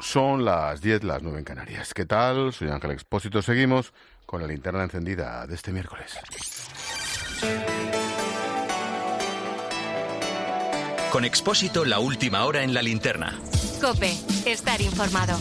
Son las 10, las 9 en Canarias. ¿Qué tal? Soy Ángel Expósito. Seguimos con la linterna encendida de este miércoles. Con Expósito, la última hora en la linterna. COPE, estar informado.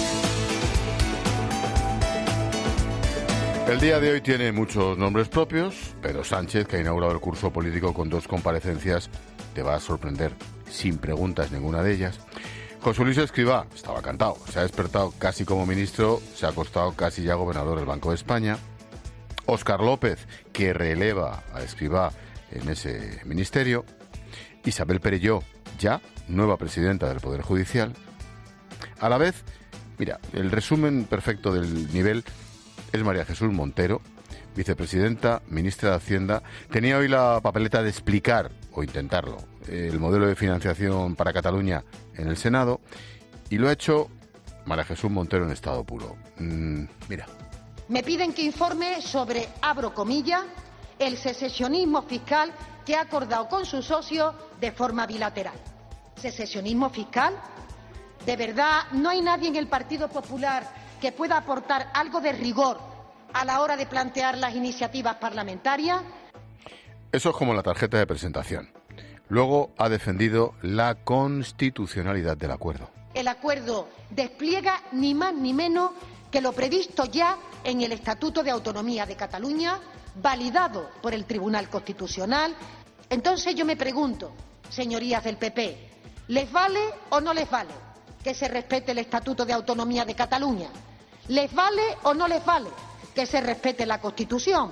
El día de hoy tiene muchos nombres propios. Pedro Sánchez, que ha inaugurado el curso político con 2 comparecencias, te va a sorprender, sin preguntas ninguna de ellas. José Luis Escrivá estaba cantado, se ha despertado casi como ministro, se ha acostado casi ya gobernador del Banco de España. Óscar López, que reeleva a Escrivá en ese ministerio. Isabel Perelló, ya nueva presidenta del Poder Judicial. A la vez, mira, el resumen perfecto del nivel es María Jesús Montero, vicepresidenta, ministra de Hacienda. Tenía hoy la papeleta de explicar, o intentarlo, el modelo de financiación para Cataluña en el Senado, y lo ha hecho María Jesús Montero en estado puro. Mira. Me piden que informe sobre, abro comillas, el secesionismo fiscal que ha acordado con sus socios de forma bilateral. ¿Secesionismo fiscal? ¿De verdad no hay nadie en el Partido Popular que pueda aportar algo de rigor a la hora de plantear las iniciativas parlamentarias? Eso es como la tarjeta de presentación. Luego ha defendido la constitucionalidad del acuerdo. El acuerdo despliega ni más ni menos que lo previsto ya en el Estatuto de Autonomía de Cataluña, validado por el Tribunal Constitucional. Entonces yo me pregunto, señorías del PP, ¿les vale o no les vale que se respete el Estatuto de Autonomía de Cataluña? ¿Les vale o no les vale que se respete la Constitución?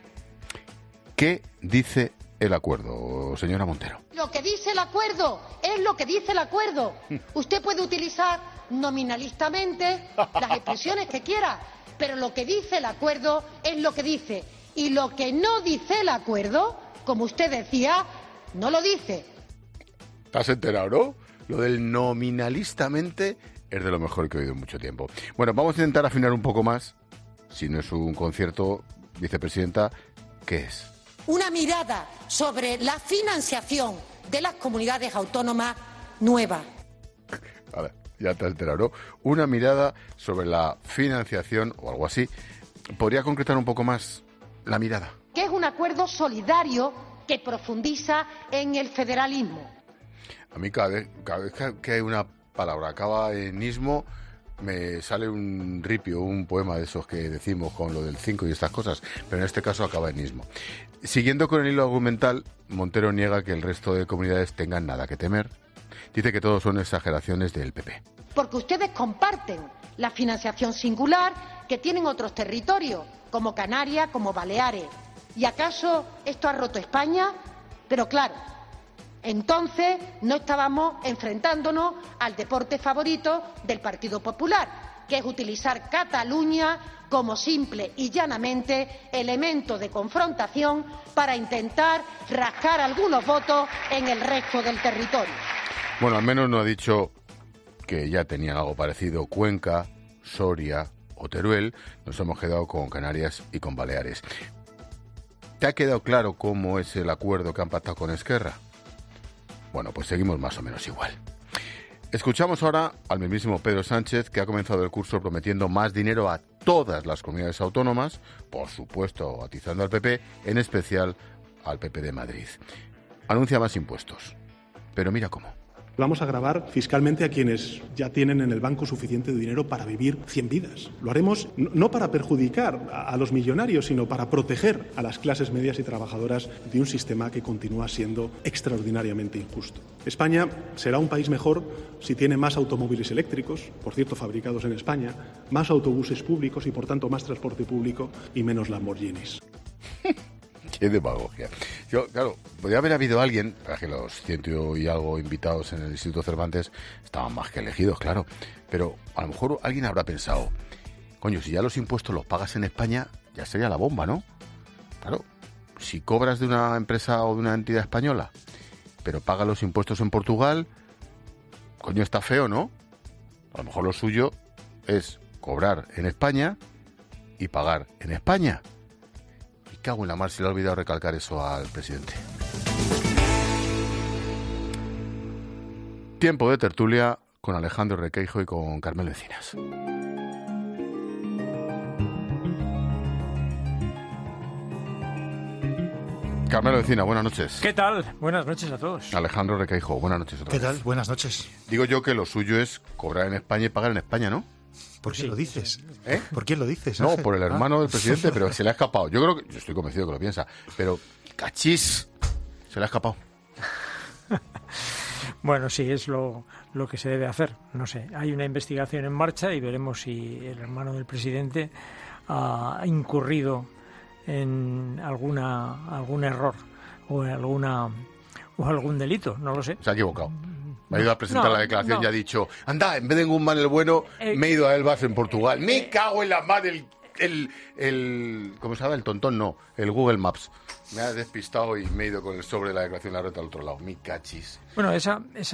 ¿Qué dice el acuerdo, señora Montero? Lo que dice el acuerdo es lo que dice el acuerdo. Usted puede utilizar nominalistamente las expresiones que quiera, pero lo que dice el acuerdo es lo que dice. Y lo que no dice el acuerdo, como usted decía, no lo dice. ¿Te has enterado, no? Lo del nominalistamente es de lo mejor que he oído en mucho tiempo. Bueno, vamos a intentar afinar un poco más. Si no es un concierto, vicepresidenta, ¿qué es? Una mirada sobre la financiación de las comunidades autónomas nueva. A ver, ya te has enterado, ¿no? Una mirada sobre la financiación o algo así. ¿Podría concretar un poco más la mirada? Que es un acuerdo solidario que profundiza en el federalismo. A mí cada vez que hay una palabra acaba en ismo, me sale un ripio, un poema de esos que decimos con lo del 5 y estas cosas, pero en este caso acaba en ismo. Siguiendo con el hilo argumental, Montero niega que el resto de comunidades tengan nada que temer. Dice que todo son exageraciones del PP. Porque ustedes comparten la financiación singular que tienen otros territorios, como Canarias, como Baleares. ¿Y acaso esto ha roto España? Pero claro, entonces no estábamos enfrentándonos al deporte favorito del Partido Popular, que es utilizar Cataluña como simple y llanamente elemento de confrontación para intentar rascar algunos votos en el resto del territorio. Bueno, al menos no ha dicho que ya tenían algo parecido Cuenca, Soria o Teruel. Nos hemos quedado con Canarias y con Baleares. ¿Te ha quedado claro cómo es el acuerdo que han pactado con Esquerra? Bueno, pues seguimos más o menos igual. Escuchamos ahora al mismísimo Pedro Sánchez, que ha comenzado el curso prometiendo más dinero a todas las comunidades autónomas, por supuesto atizando al PP, en especial al PP de Madrid. Anuncia más impuestos, pero mira cómo. Vamos a gravar fiscalmente a quienes ya tienen en el banco suficiente dinero para vivir 100 vidas. Lo haremos no para perjudicar a los millonarios, sino para proteger a las clases medias y trabajadoras de un sistema que continúa siendo extraordinariamente injusto. España será un país mejor si tiene más automóviles eléctricos, por cierto fabricados en España, más autobuses públicos y por tanto más transporte público y menos Lamborghinis. Qué demagogia. Yo, claro, podría haber habido alguien, para que los 100 y algo invitados en el Instituto Cervantes estaban más que elegidos, claro, pero a lo mejor alguien habrá pensado, coño, si ya los impuestos los pagas en España, ya sería la bomba, ¿no? Claro, si cobras de una empresa o de una entidad española, pero pagas los impuestos en Portugal, coño, está feo, ¿no? A lo mejor lo suyo es cobrar en España y pagar en España. Cago en la mar, se le ha olvidado recalcar eso al presidente. Tiempo de tertulia con Alejandro Requeijo y con Carmelo Encinas. Carmelo Encinas, buenas noches. ¿Qué tal? Buenas noches a todos. Alejandro Requeijo, buenas noches otra vez. ¿Qué tal? Buenas noches. Digo yo que lo suyo es cobrar en España y pagar en España, ¿no? ¿Por qué lo dices? ¿Eh? ¿Por qué lo dices, No, Ángel? por el hermano del presidente, pero se le ha escapado. Yo estoy convencido que lo piensa, pero cachis, se le ha escapado. Bueno, sí, es lo que se debe hacer. No sé, hay una investigación en marcha y veremos si el hermano del presidente ha incurrido en algún error o algún delito, no lo sé. Se ha equivocado. Ha ido a presentar la declaración y ha dicho, anda, en vez de en Guzmán el Bueno, me he ido a Elbas en Portugal. Me cago en la madre ¿cómo se llama? El tontón, no, el Google Maps. Me ha despistado y me he ido con el sobre de la declaración de la renta al otro lado. Mi cachis. Bueno, Es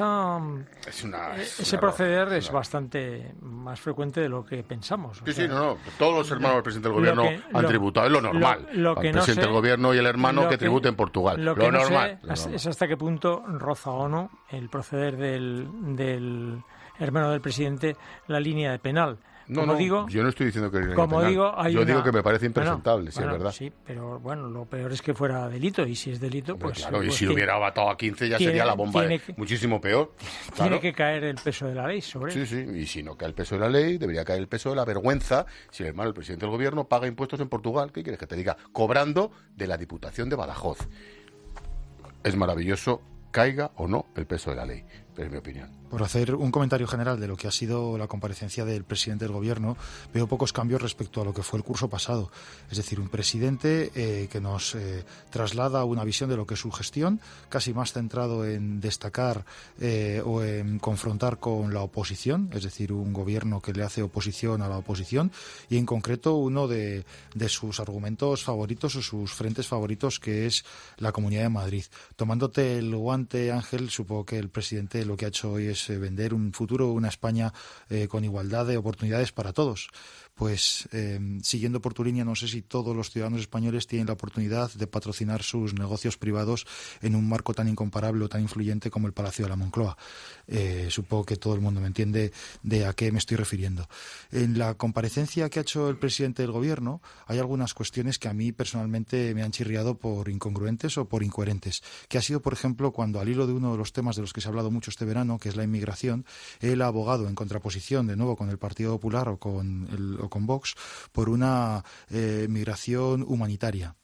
ese proceder es bastante más frecuente de lo que pensamos. Sí, no. Todos los hermanos del presidente del gobierno han tributado. Es lo normal. Lo que el presidente del gobierno y el hermano que tributen en Portugal. Lo que normal. No sé es hasta qué punto roza o no el proceder del hermano del presidente la línea de penal. Digo, yo no estoy diciendo que digo que me parece impresentable, si es verdad. Sí, pero bueno, lo peor es que fuera delito, y si es delito, pues... Claro, y si hubiera matado a 15 ya sería la bomba muchísimo peor. Tiene que caer el peso de la ley sobre él. Sí, y si no cae el peso de la ley, debería caer el peso de la vergüenza si el hermano del presidente del gobierno paga impuestos en Portugal. ¿Qué quieres que te diga? Cobrando de la Diputación de Badajoz. Es maravilloso, caiga o no el peso de la ley, pero es mi opinión. Por hacer un comentario general de lo que ha sido la comparecencia del presidente del gobierno, veo pocos cambios respecto a lo que fue el curso pasado. Es decir, un presidente que nos traslada una visión de lo que es su gestión, casi más centrado en destacar o en confrontar con la oposición, es decir, un gobierno que le hace oposición a la oposición, y en concreto uno de sus argumentos favoritos o sus frentes favoritos, que es la Comunidad de Madrid. Tomándote el guante, Ángel, supongo que el presidente lo que ha hecho hoy es vender un futuro, una España con igualdad de oportunidades para todos. Pues siguiendo por tu línea, no sé si todos los ciudadanos españoles tienen la oportunidad de patrocinar sus negocios privados en un marco tan incomparable o tan influyente como el Palacio de la Moncloa. Supongo que todo el mundo me entiende de a qué me estoy refiriendo. En la comparecencia que ha hecho el presidente del gobierno hay algunas cuestiones que a mí personalmente me han chirriado por incongruentes o por incoherentes, que ha sido, por ejemplo, cuando al hilo de uno de los temas de los que se ha hablado mucho este verano, que es la inmigración, él ha abogado en contraposición de nuevo con el Partido Popular o con Vox por una migración humanitaria,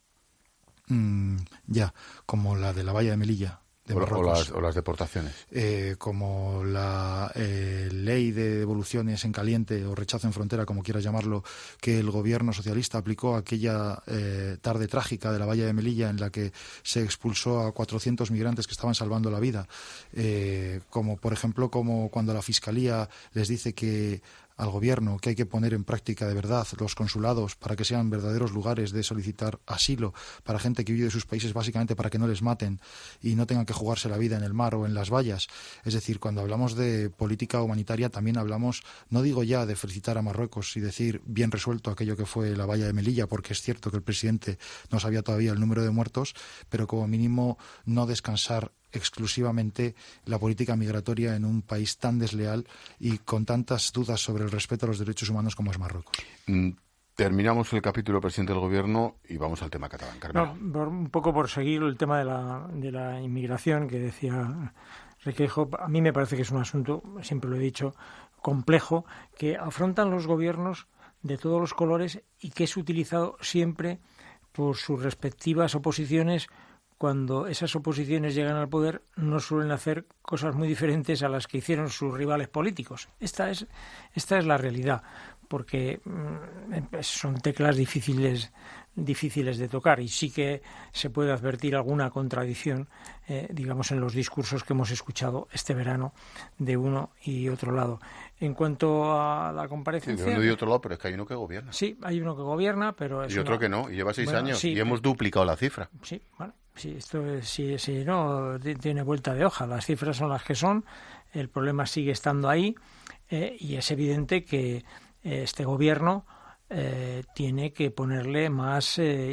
como la de la valla de Melilla. O las deportaciones. Como la ley de devoluciones en caliente o rechazo en frontera, como quieras llamarlo, que el gobierno socialista aplicó aquella tarde trágica de la valla de Melilla, en la que se expulsó a 400 migrantes que estaban salvando la vida. Como por ejemplo, como cuando la Fiscalía les dice al gobierno que hay que poner en práctica de verdad los consulados para que sean verdaderos lugares de solicitar asilo para gente que vive de sus países, básicamente para que no les maten y no tengan que jugarse la vida en el mar o en las vallas. Es decir, cuando hablamos de política humanitaria también hablamos, no digo ya de felicitar a Marruecos y decir bien resuelto aquello que fue la valla de Melilla, porque es cierto que el presidente no sabía todavía el número de muertos, pero como mínimo no descansar exclusivamente la política migratoria en un país tan desleal y con tantas dudas sobre el respeto a los derechos humanos como es Marruecos. Terminamos el capítulo del presidente del gobierno y vamos al tema catalán. Carmelo. Un poco por seguir el tema de la inmigración que decía Requeijo, a mí me parece que es un asunto, siempre lo he dicho, complejo, que afrontan los gobiernos de todos los colores y que es utilizado siempre por sus respectivas oposiciones. Cuando esas oposiciones llegan al poder, no suelen hacer cosas muy diferentes a las que hicieron sus rivales políticos. Esta es la realidad, porque son teclas difíciles de tocar, y sí que se puede advertir alguna contradicción, digamos, en los discursos que hemos escuchado este verano de uno y otro lado. En cuanto a la comparecencia... De uno y otro lado, pero es que hay uno que gobierna. Sí, hay uno que gobierna, pero... Y otro que no, y lleva 6 años, sí, y hemos duplicado la cifra. Sí, bueno. Sí, esto no tiene vuelta de hoja. Las cifras son las que son, el problema sigue estando ahí, y es evidente que este gobierno tiene que ponerle más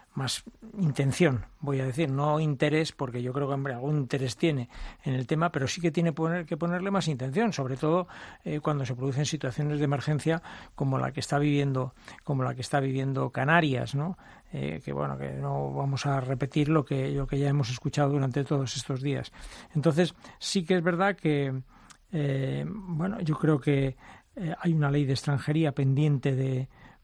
intención, voy a decir, no interés, porque yo creo que hombre, algún interés tiene en el tema, pero sí que tiene que ponerle más intención, sobre todo cuando se producen situaciones de emergencia como la que está viviendo Canarias, ¿no? Que bueno, que no vamos a repetir lo que ya hemos escuchado durante todos estos días. Entonces sí que es verdad que yo creo que hay una ley de extranjería pendiente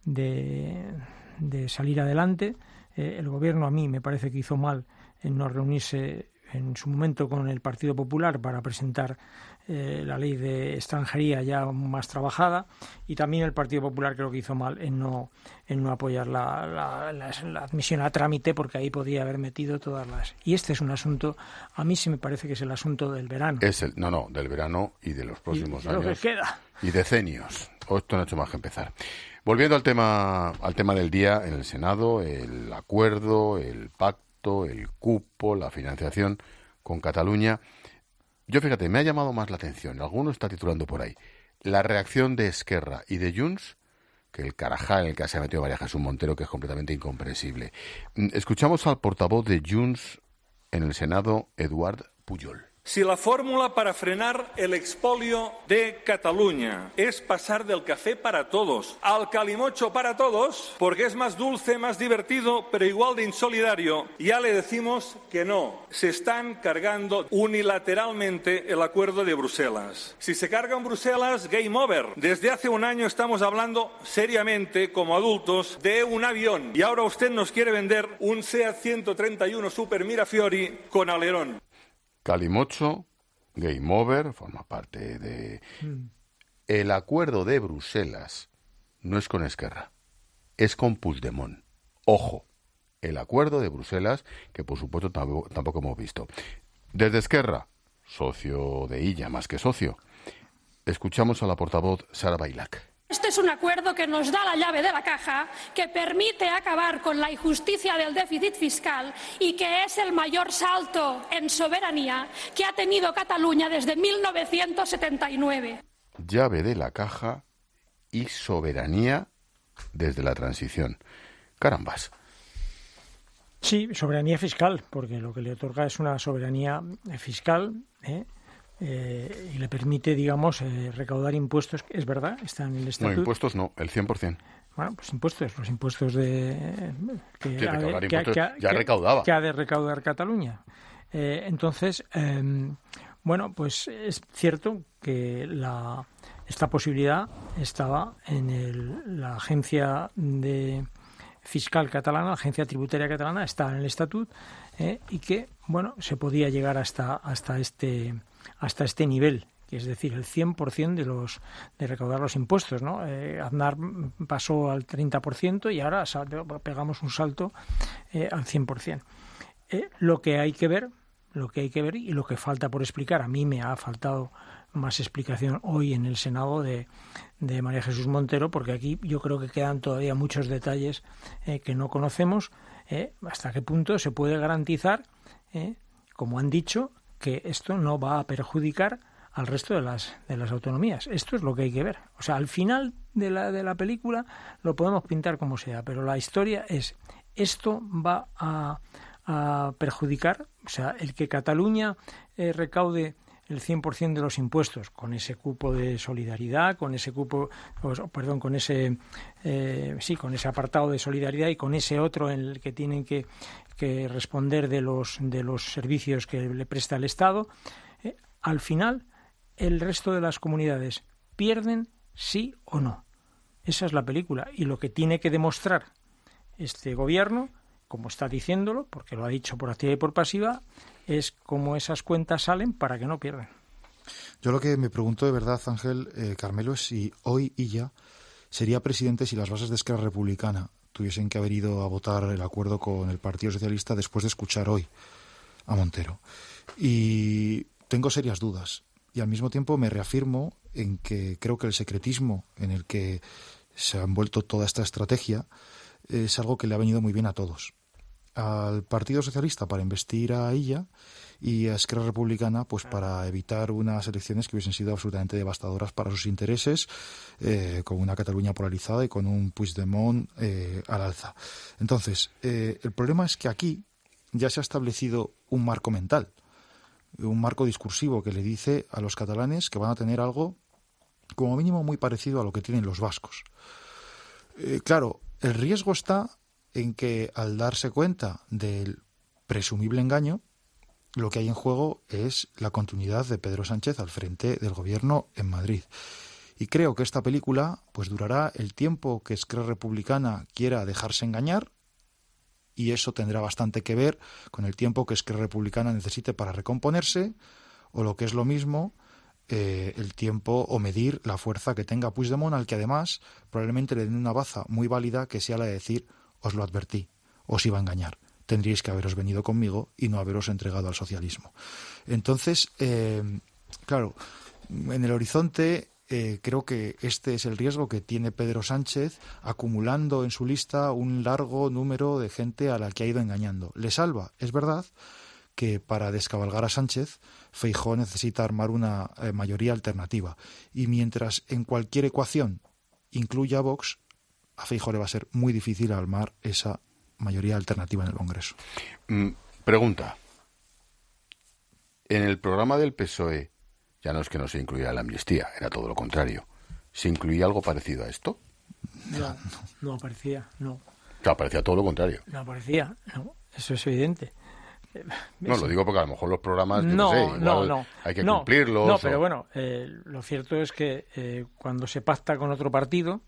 de salir adelante. El gobierno a mí me parece que hizo mal en no reunirse en su momento con el Partido Popular para presentar la ley de extranjería ya más trabajada, y también el Partido Popular creo que hizo mal en no apoyar la admisión a trámite, porque ahí podía haber metido todas las... Y este es un asunto, a mí sí me parece que es el asunto del verano. Del verano y de los próximos y años. Lo que queda. Y decenios. Esto no ha hecho más que empezar. Volviendo al tema del día en el Senado, el acuerdo, el pacto, el cupo, la financiación con Cataluña. Yo, fíjate, me ha llamado más la atención, alguno está titulando por ahí, la reacción de Esquerra y de Junts, que el carajal en el que se ha metido María Jesús Montero, que es completamente incomprensible. Escuchamos al portavoz de Junts en el Senado, Eduard Pujol. Si la fórmula para frenar el expolio de Cataluña es pasar del café para todos al calimocho para todos, porque es más dulce, más divertido, pero igual de insolidario, ya le decimos que no. Se están cargando unilateralmente el acuerdo de Bruselas. Si se carga en Bruselas, game over. Desde hace un año estamos hablando seriamente, como adultos, de un avión. Y ahora usted nos quiere vender un SEAT 131 Super Mirafiori con alerón. Calimocho, game over, forma parte de... El acuerdo de Bruselas no es con Esquerra, es con Puigdemont. Ojo, el acuerdo de Bruselas, que por supuesto tampoco hemos visto. Desde Esquerra, socio de Illa, más que socio, escuchamos a la portavoz Sara Bailac. Este es un acuerdo que nos da la llave de la caja, que permite acabar con la injusticia del déficit fiscal y que es el mayor salto en soberanía que ha tenido Cataluña desde 1979. Llave de la caja y soberanía desde la transición. Carambas. Sí, soberanía fiscal, porque lo que le otorga es una soberanía fiscal, y le permite, digamos, recaudar impuestos. Es verdad, está en el estatuto. No, impuestos no, el 100%. Bueno, pues los impuestos ya recaudaba. Que ha de recaudar Cataluña. Entonces, pues es cierto que esta posibilidad estaba en la agencia fiscal catalana, la agencia tributaria catalana, está en el estatuto, y que, se podía llegar hasta este nivel, que es decir, el 100% de recaudar los impuestos, ¿no? Aznar pasó al 30% y ahora pegamos un salto al 100%. Lo que hay que ver y lo que falta por explicar, a mí me ha faltado más explicación hoy en el Senado de María Jesús Montero, porque aquí yo creo que quedan todavía muchos detalles que no conocemos. Hasta qué punto se puede garantizar, como han dicho, que esto no va a perjudicar al resto de las autonomías. Esto es lo que hay que ver. O sea, al final de la película lo podemos pintar como sea, pero la historia es: esto va a perjudicar, o sea, el que Cataluña recaude el 100% de los impuestos con ese cupo de solidaridad, con ese apartado de solidaridad y con ese otro en el que tienen que responder de los servicios que le presta el Estado. Al final, el resto de las comunidades pierden sí o no. Esa es la película, y lo que tiene que demostrar este gobierno, como está diciéndolo, porque lo ha dicho por activa y por pasiva, es cómo esas cuentas salen para que no pierdan. Yo lo que me pregunto de verdad, Ángel, Carmelo, es si hoy Illa sería presidente si las bases de Esquerra Republicana tuviesen que haber ido a votar el acuerdo con el Partido Socialista después de escuchar hoy a Montero. Y tengo serias dudas. Y al mismo tiempo me reafirmo en que creo que el secretismo en el que se ha envuelto toda esta estrategia es algo que le ha venido muy bien a todos. al Partido Socialista para investir a Illa y a Esquerra Republicana pues para evitar unas elecciones que hubiesen sido absolutamente devastadoras para sus intereses, con una Cataluña polarizada y con un Puigdemont al alza. Entonces, el problema es que aquí ya se ha establecido un marco mental, un marco discursivo que le dice a los catalanes que van a tener algo como mínimo muy parecido a lo que tienen los vascos. Claro, el riesgo está en que al darse cuenta del presumible engaño, lo que hay en juego es la continuidad de Pedro Sánchez al frente del gobierno en Madrid. Y creo que esta película pues durará el tiempo que Esquerra Republicana quiera dejarse engañar, y eso tendrá bastante que ver con el tiempo que Esquerra Republicana necesite para recomponerse, o lo que es lo mismo, el tiempo o medir la fuerza que tenga Puigdemont, al que además probablemente le den una baza muy válida que sea la de decir: os lo advertí, os iba a engañar. Tendríais que haberos venido conmigo y no haberos entregado al socialismo. Entonces, claro, en el horizonte creo que este es el riesgo que tiene Pedro Sánchez, acumulando en su lista un largo número de gente a la que ha ido engañando. Le salva, es verdad, que para descabalgar a Sánchez, Feijóo necesita armar una mayoría alternativa. Y mientras en cualquier ecuación incluya a Vox, a Feijóo le va a ser muy difícil armar esa mayoría alternativa en el Congreso. Pregunta. En el programa del PSOE, ya no es que no se incluía la amnistía, era todo lo contrario. ¿Se incluía algo parecido a esto? No aparecía, no. O sea, parecía todo lo contrario. No aparecía, no. Eso es evidente. No, lo digo porque a lo mejor los programas, no, hay que cumplirlos. No, pero bueno, lo cierto es que cuando se pacta con otro partido,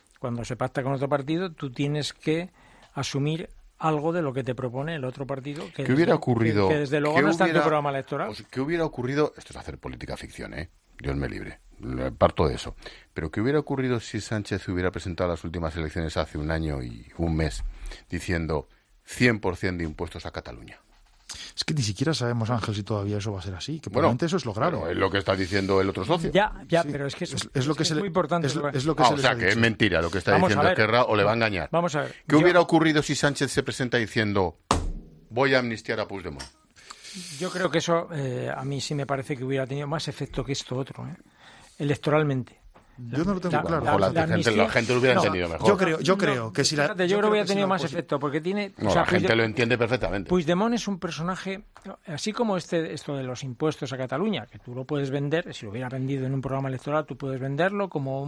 tú tienes que asumir algo de lo que te propone el otro partido. ¿Qué hubiera ocurrido? Que desde luego no está en tu programa electoral. ¿Qué hubiera ocurrido? Esto es hacer política ficción, Dios me libre. Parto de eso. Pero ¿qué hubiera ocurrido si Sánchez hubiera presentado las últimas elecciones hace un año y un mes diciendo 100% de impuestos a Cataluña? Es que ni siquiera sabemos, Ángel, si todavía eso va a ser así. Que probablemente eso es lo grave. Es lo que está diciendo el otro socio. Ya, sí, pero es que es lo que es muy importante. Es lo que se o sea, que es mentira lo que está diciendo Esquerra, o le va a engañar. Vamos a ver. ¿Qué hubiera ocurrido si Sánchez se presenta diciendo voy a amnistiar a Puigdemont? Yo creo que eso a mí sí me parece que hubiera tenido más efecto que esto otro, electoralmente. Yo no lo tengo claro. La gente lo hubiera entendido mejor. Yo creo que si la... Yo creo que hubiera tenido más efecto, porque tiene... la gente lo entiende perfectamente. Puigdemont es un personaje, así como esto de los impuestos a Cataluña, que tú lo puedes vender, si lo hubiera vendido en un programa electoral, tú puedes venderlo como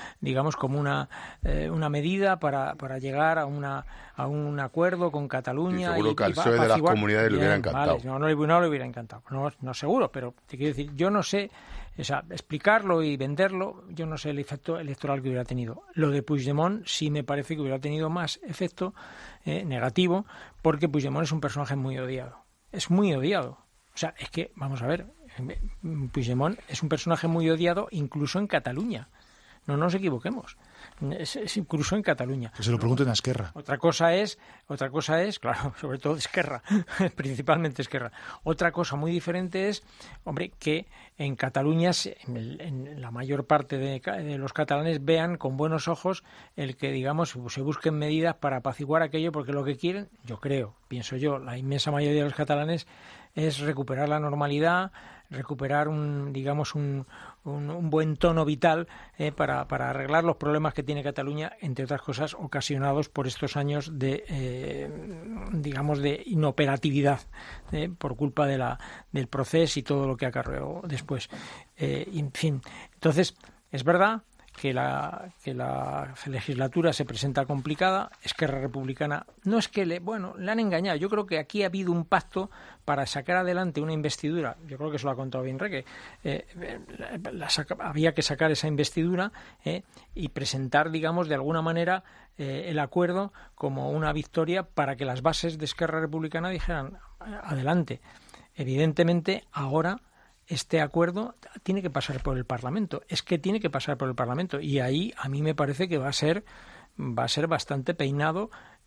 una medida para llegar a un acuerdo con Cataluña. Y seguro que al PSOE de las comunidades le hubiera encantado. Vale, no le hubiera encantado. No seguro, pero te quiero decir, yo no sé... O sea, explicarlo y venderlo, yo no sé el efecto electoral que hubiera tenido. Lo de Puigdemont sí me parece que hubiera tenido más efecto negativo, porque Puigdemont es un personaje muy odiado. Es muy odiado. O sea, es que, vamos a ver, Puigdemont es un personaje muy odiado incluso en Cataluña. No nos equivoquemos. Es incluso en Cataluña. Que se lo pregunten a Esquerra. Otra cosa es, claro, sobre todo Esquerra, principalmente Esquerra. Otra cosa muy diferente es, hombre, que en Cataluña, en la mayor parte de los catalanes vean con buenos ojos el que, digamos, se busquen medidas para apaciguar aquello, porque lo que quieren, pienso yo, la inmensa mayoría de los catalanes es recuperar la normalidad, recuperar un buen tono vital para arreglar los problemas que tiene Cataluña, entre otras cosas ocasionados por estos años de inoperatividad por culpa del proceso y todo lo que acarreó después. En fin, entonces es verdad que la legislatura se presenta complicada. Esquerra Republicana no es que le han engañado. Yo creo que aquí ha habido un pacto para sacar adelante una investidura. Yo creo que eso lo ha contado bien Reque. Había que sacar esa investidura y presentar, digamos, de alguna manera el acuerdo como una victoria para que las bases de Esquerra Republicana dijeran adelante. Evidentemente, ahora este acuerdo tiene que pasar por el Parlamento. Es que tiene que pasar por el Parlamento. Y ahí a mí me parece que va a ser bastante peinado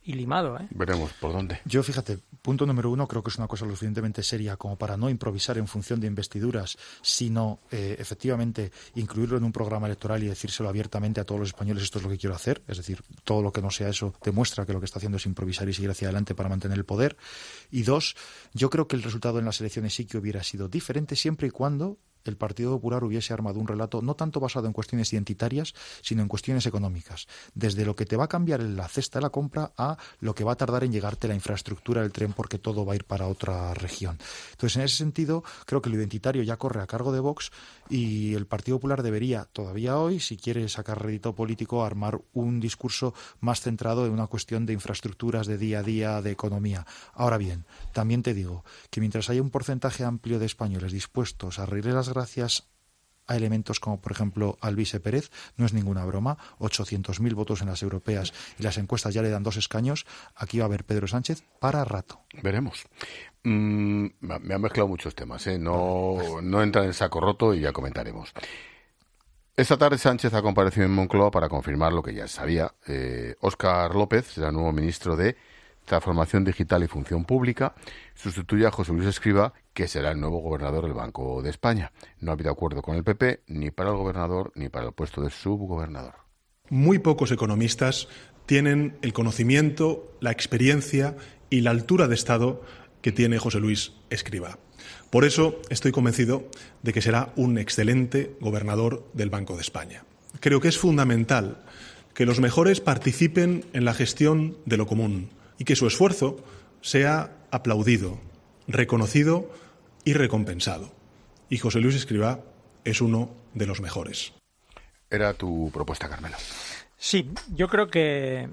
y limado. Veremos por dónde. Yo, fíjate, punto número 1, creo que es una cosa lo suficientemente seria como para no improvisar en función de investiduras, sino efectivamente incluirlo en un programa electoral y decírselo abiertamente a todos los españoles, esto es lo que quiero hacer. Es decir, todo lo que no sea eso demuestra que lo que está haciendo es improvisar y seguir hacia adelante para mantener el poder. Y 2, yo creo que el resultado en las elecciones sí que hubiera sido diferente siempre y cuando el Partido Popular hubiese armado un relato no tanto basado en cuestiones identitarias, sino en cuestiones económicas. Desde lo que te va a cambiar en la cesta de la compra a lo que va a tardar en llegarte la infraestructura del tren porque todo va a ir para otra región. Entonces, en ese sentido, creo que lo identitario ya corre a cargo de Vox y el Partido Popular debería, todavía hoy, si quiere sacar rédito político, armar un discurso más centrado en una cuestión de infraestructuras, de día a día, de economía. Ahora bien, también te digo que mientras haya un porcentaje amplio de españoles dispuestos a reírle las gracias a elementos como, por ejemplo, Alvise Pérez, no es ninguna broma, 800.000 votos en las europeas y las encuestas ya le dan 2 escaños, aquí va a haber Pedro Sánchez para rato. Veremos. Me han mezclado muchos temas, no entra en saco roto y ya comentaremos. Esta tarde Sánchez ha comparecido en Moncloa para confirmar lo que ya sabía. Óscar López será el nuevo ministro de Transformación Digital y Función Pública, sustituye a José Luis Escrivá, que será el nuevo gobernador del Banco de España. No ha habido acuerdo con el PP ni para el gobernador ni para el puesto de subgobernador. Muy pocos economistas tienen el conocimiento, la experiencia y la altura de Estado que tiene José Luis Escrivá. Por eso estoy convencido de que será un excelente gobernador del Banco de España. Creo que es fundamental que los mejores participen en la gestión de lo común y que su esfuerzo sea aplaudido, reconocido y recompensado. Y José Luis Escrivá es uno de los mejores. Era tu propuesta, Carmelo. Sí, yo creo que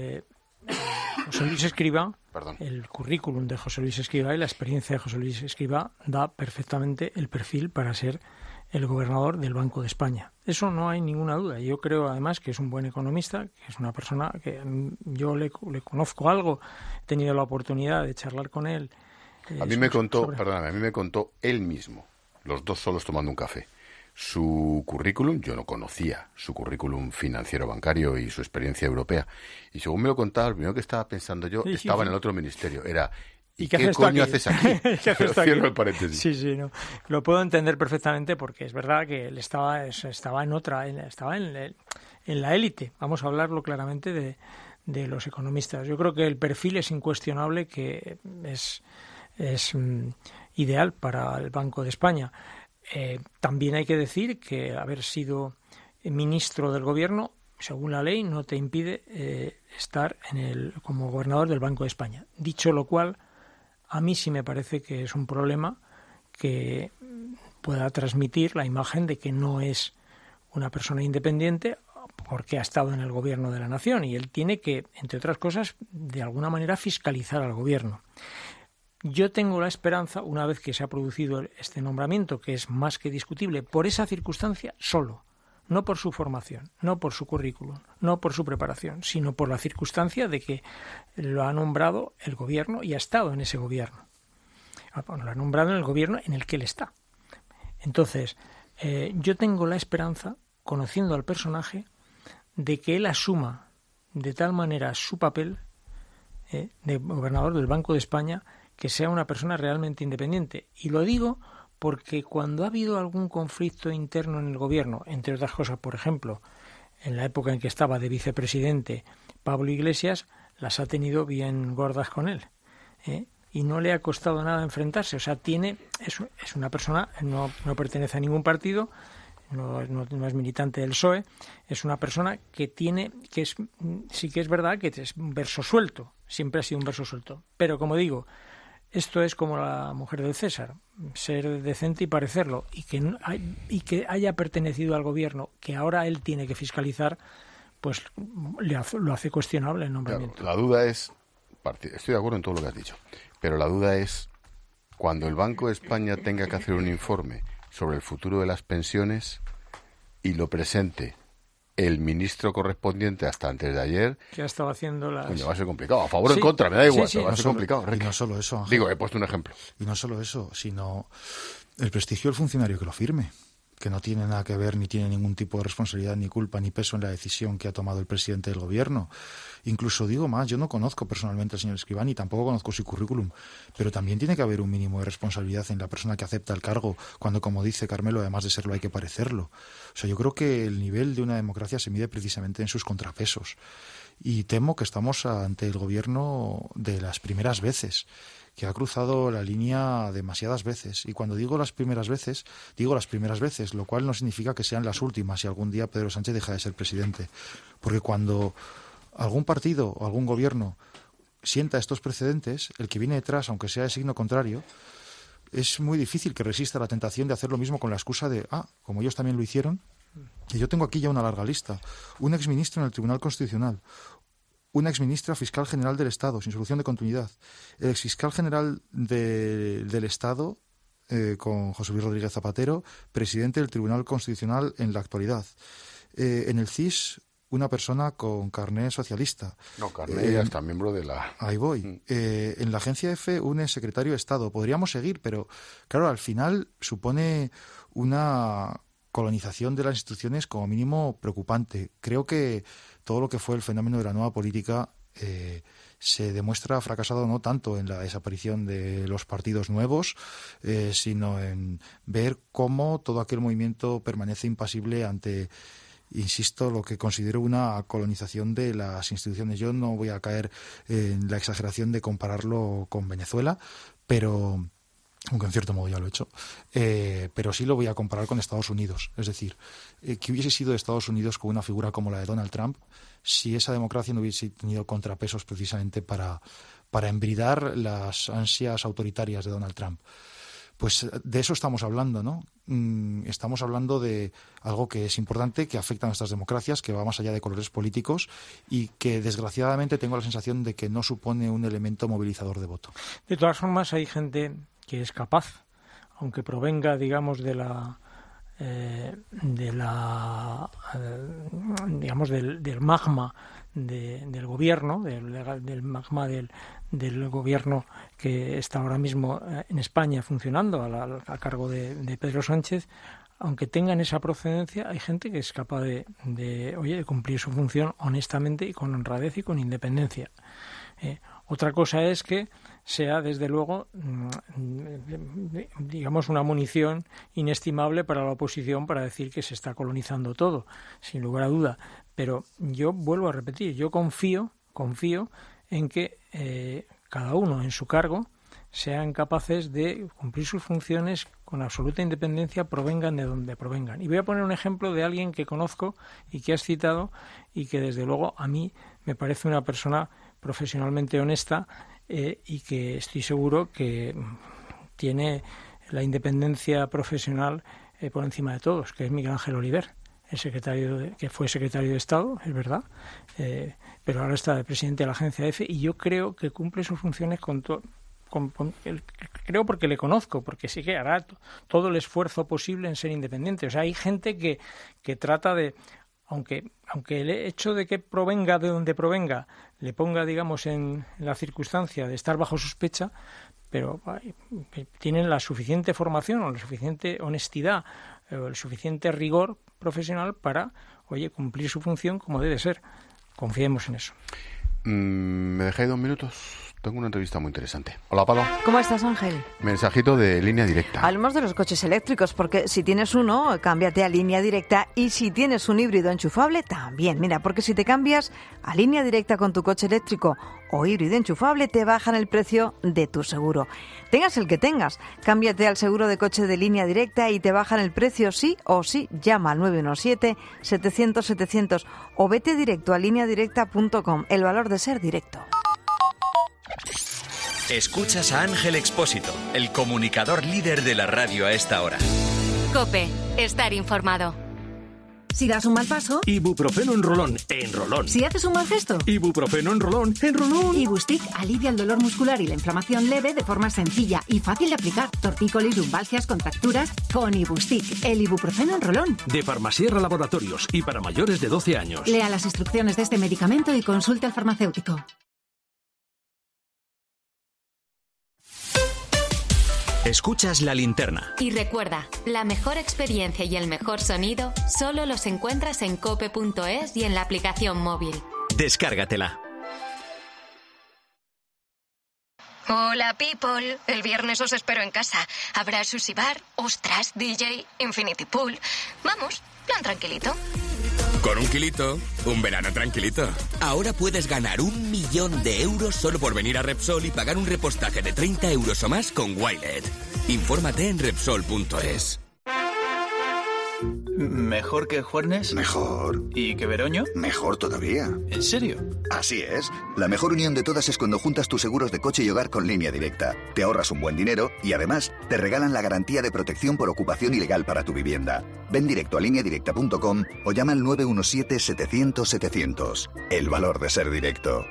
José Luis Escrivá, el currículum de José Luis Escrivá y la experiencia de José Luis Escrivá da perfectamente el perfil para ser el gobernador del Banco de España. Eso no hay ninguna duda. Yo creo, además, que es un buen economista, que es una persona que yo le conozco algo, he tenido la oportunidad de charlar con él. A mí me contó él mismo, los dos solos tomando un café, su currículum. Yo no conocía su currículum financiero bancario y su experiencia europea. Y según me lo contaba, lo primero que estaba pensando yo, estaba en el otro ministerio, era... ¿Y qué coño haces aquí? Cierro el paréntesis. Sí, no. Lo puedo entender perfectamente porque es verdad que él estaba en la élite. Vamos a hablarlo claramente de los economistas. Yo creo que el perfil es incuestionable, que es ideal para el Banco de España. También hay que decir que haber sido ministro del Gobierno, según la ley, no te impide estar como gobernador del Banco de España. Dicho lo cual, a mí sí me parece que es un problema que pueda transmitir la imagen de que no es una persona independiente porque ha estado en el gobierno de la nación y él tiene que, entre otras cosas, de alguna manera fiscalizar al gobierno. Yo tengo la esperanza, una vez que se ha producido este nombramiento, que es más que discutible, por esa circunstancia solo, no por su formación, no por su currículum, no por su preparación, sino por la circunstancia de que lo ha nombrado el gobierno y ha estado en ese gobierno. Bueno, lo ha nombrado en el gobierno en el que él está. Entonces, yo tengo la esperanza, conociendo al personaje, de que él asuma de tal manera su papel de gobernador del Banco de España, que sea una persona realmente independiente. Y lo digo porque cuando ha habido algún conflicto interno en el gobierno, entre otras cosas, por ejemplo, en la época en que estaba de vicepresidente Pablo Iglesias, las ha tenido bien gordas con él, y no le ha costado nada enfrentarse. O sea, es una persona, no pertenece a ningún partido, no es militante del PSOE, es una persona que sí que es verdad que es un verso suelto, siempre ha sido un verso suelto. Pero como digo, esto es como la mujer del César, ser decente y parecerlo, y que haya pertenecido al gobierno, que ahora él tiene que fiscalizar, pues lo hace cuestionable el nombramiento. Claro, la duda es, estoy de acuerdo en todo lo que has dicho, pero la duda es cuando el Banco de España tenga que hacer un informe sobre el futuro de las pensiones y lo presente el ministro correspondiente hasta antes de ayer, que ha estado haciendo Coño, va a ser complicado. A favor o en contra, me da igual, pero va a ser complicado. Y no solo eso, Ángel. Digo, he puesto un ejemplo. Y no solo eso, sino el prestigio del funcionario que lo firme. que no tiene nada que ver ni tiene ningún tipo de responsabilidad, ni culpa, ni peso en la decisión que ha tomado el presidente del gobierno. Incluso digo más, yo no conozco personalmente al señor Escrivá ni tampoco conozco su currículum, pero también tiene que haber un mínimo de responsabilidad en la persona que acepta el cargo cuando, como dice Carmelo, además de serlo hay que parecerlo. O sea, yo creo que el nivel de una democracia se mide precisamente en sus contrapesos. Y temo que estamos ante el gobierno de las primeras veces, que ha cruzado la línea demasiadas veces. Y cuando digo las primeras veces, lo cual no significa que sean las últimas si algún día Pedro Sánchez deja de ser presidente. Porque cuando algún partido o algún gobierno sienta estos precedentes, el que viene detrás, aunque sea de signo contrario, es muy difícil que resista la tentación de hacer lo mismo con la excusa de, como ellos también lo hicieron. Y yo tengo aquí ya una larga lista. Un exministro en el Tribunal Constitucional, una exministra fiscal general del Estado, sin solución de continuidad, el exfiscal general del Estado, con José Luis Rodríguez Zapatero, presidente del Tribunal Constitucional en la actualidad. En el CIS, una persona con carné socialista. No, carné hasta miembro de la... Ahí voy. En la agencia EFE, un exsecretario de Estado. Podríamos seguir, pero claro, al final supone una colonización de las instituciones como mínimo preocupante. Creo que todo lo que fue el fenómeno de la nueva política se demuestra fracasado no tanto en la desaparición de los partidos nuevos, sino en ver cómo todo aquel movimiento permanece impasible ante, insisto, lo que considero una colonización de las instituciones. Yo no voy a caer en la exageración de compararlo con Venezuela, pero aunque en cierto modo ya lo he hecho, pero sí lo voy a comparar con Estados Unidos. Es decir, que hubiese sido Estados Unidos con una figura como la de Donald Trump si esa democracia no hubiese tenido contrapesos precisamente para embridar las ansias autoritarias de Donald Trump. Pues de eso estamos hablando, ¿no? Estamos hablando de algo que es importante, que afecta a nuestras democracias, que va más allá de colores políticos y que desgraciadamente tengo la sensación de que no supone un elemento movilizador de voto. De todas formas, hay gente que es capaz, aunque provenga, digamos, del magma del gobierno, del magma del gobierno que está ahora mismo en España funcionando a cargo de Pedro Sánchez. Aunque tengan esa procedencia, hay gente que es capaz de cumplir su función honestamente y con honradez y con independencia. Otra cosa es que sea, desde luego, digamos, una munición inestimable para la oposición para decir que se está colonizando todo, sin lugar a duda. Pero yo vuelvo a repetir, yo confío en que cada uno en su cargo sean capaces de cumplir sus funciones con absoluta independencia, provengan de donde provengan. Y voy a poner un ejemplo de alguien que conozco y que has citado y que desde luego a mí me parece una persona profesionalmente honesta y que estoy seguro que tiene la independencia profesional por encima de todos, que es Miguel Ángel Oliver, que fue secretario de Estado, es verdad, pero ahora está de presidente de la agencia EFE, y yo creo que cumple sus funciones creo porque le conozco, porque sí que hará todo el esfuerzo posible en ser independiente. O sea, hay gente que trata de, aunque el hecho de que provenga de donde provenga le ponga, digamos, en la circunstancia de estar bajo sospecha, pero tienen la suficiente formación o la suficiente honestidad o el suficiente rigor profesional para, cumplir su función como debe ser. Confiemos en eso. ¿Me dejáis 2 minutos? Tengo una entrevista muy interesante. Hola, Pablo. ¿Cómo estás, Ángel? Mensajito de Línea Directa. Hablemos de los coches eléctricos, porque si tienes uno, cámbiate a Línea Directa, y si tienes un híbrido enchufable, también. Mira, porque si te cambias a Línea Directa con tu coche eléctrico o híbrido enchufable, te bajan el precio de tu seguro. Tengas el que tengas, cámbiate al seguro de coche de Línea Directa y te bajan el precio sí o sí. Llama al 917-700-700 o vete directo a lineadirecta.com. El valor de ser directo. Escuchas a Ángel Expósito, el comunicador líder de la radio a esta hora. COPE, estar informado. Si das un mal paso, ibuprofeno en rolón, en rolón. Si haces un mal gesto, ibuprofeno en rolón, en rolón. Ibustic alivia el dolor muscular y la inflamación leve de forma sencilla y fácil de aplicar. Tortícolis, lumbalgias, contracturas, con Ibustic, el ibuprofeno en rolón. De Farmasierra Laboratorios y para mayores de 12 años. Lea las instrucciones de este medicamento y consulte al farmacéutico. Escuchas La Linterna. Y recuerda, la mejor experiencia y el mejor sonido solo los encuentras en cope.es y en la aplicación móvil. Descárgatela. Hola, people. El viernes os espero en casa. Habrá sushi bar, ostras, DJ, infinity pool. Vamos, plan tranquilito. Con 1 kilito, un verano tranquilito. Ahora puedes ganar 1 millón de euros solo por venir a Repsol y pagar un repostaje de 30 euros o más con Wilet. Infórmate en Repsol.es. ¿Mejor que Juernes? Mejor. ¿Y que Veroño? Mejor todavía. ¿En serio? Así es. La mejor unión de todas es cuando juntas tus seguros de coche y hogar con Línea Directa. Te ahorras un buen dinero y además te regalan la garantía de protección por ocupación ilegal para tu vivienda. Ven directo a lineadirecta.com o llama al 917-700-700. El valor de ser directo.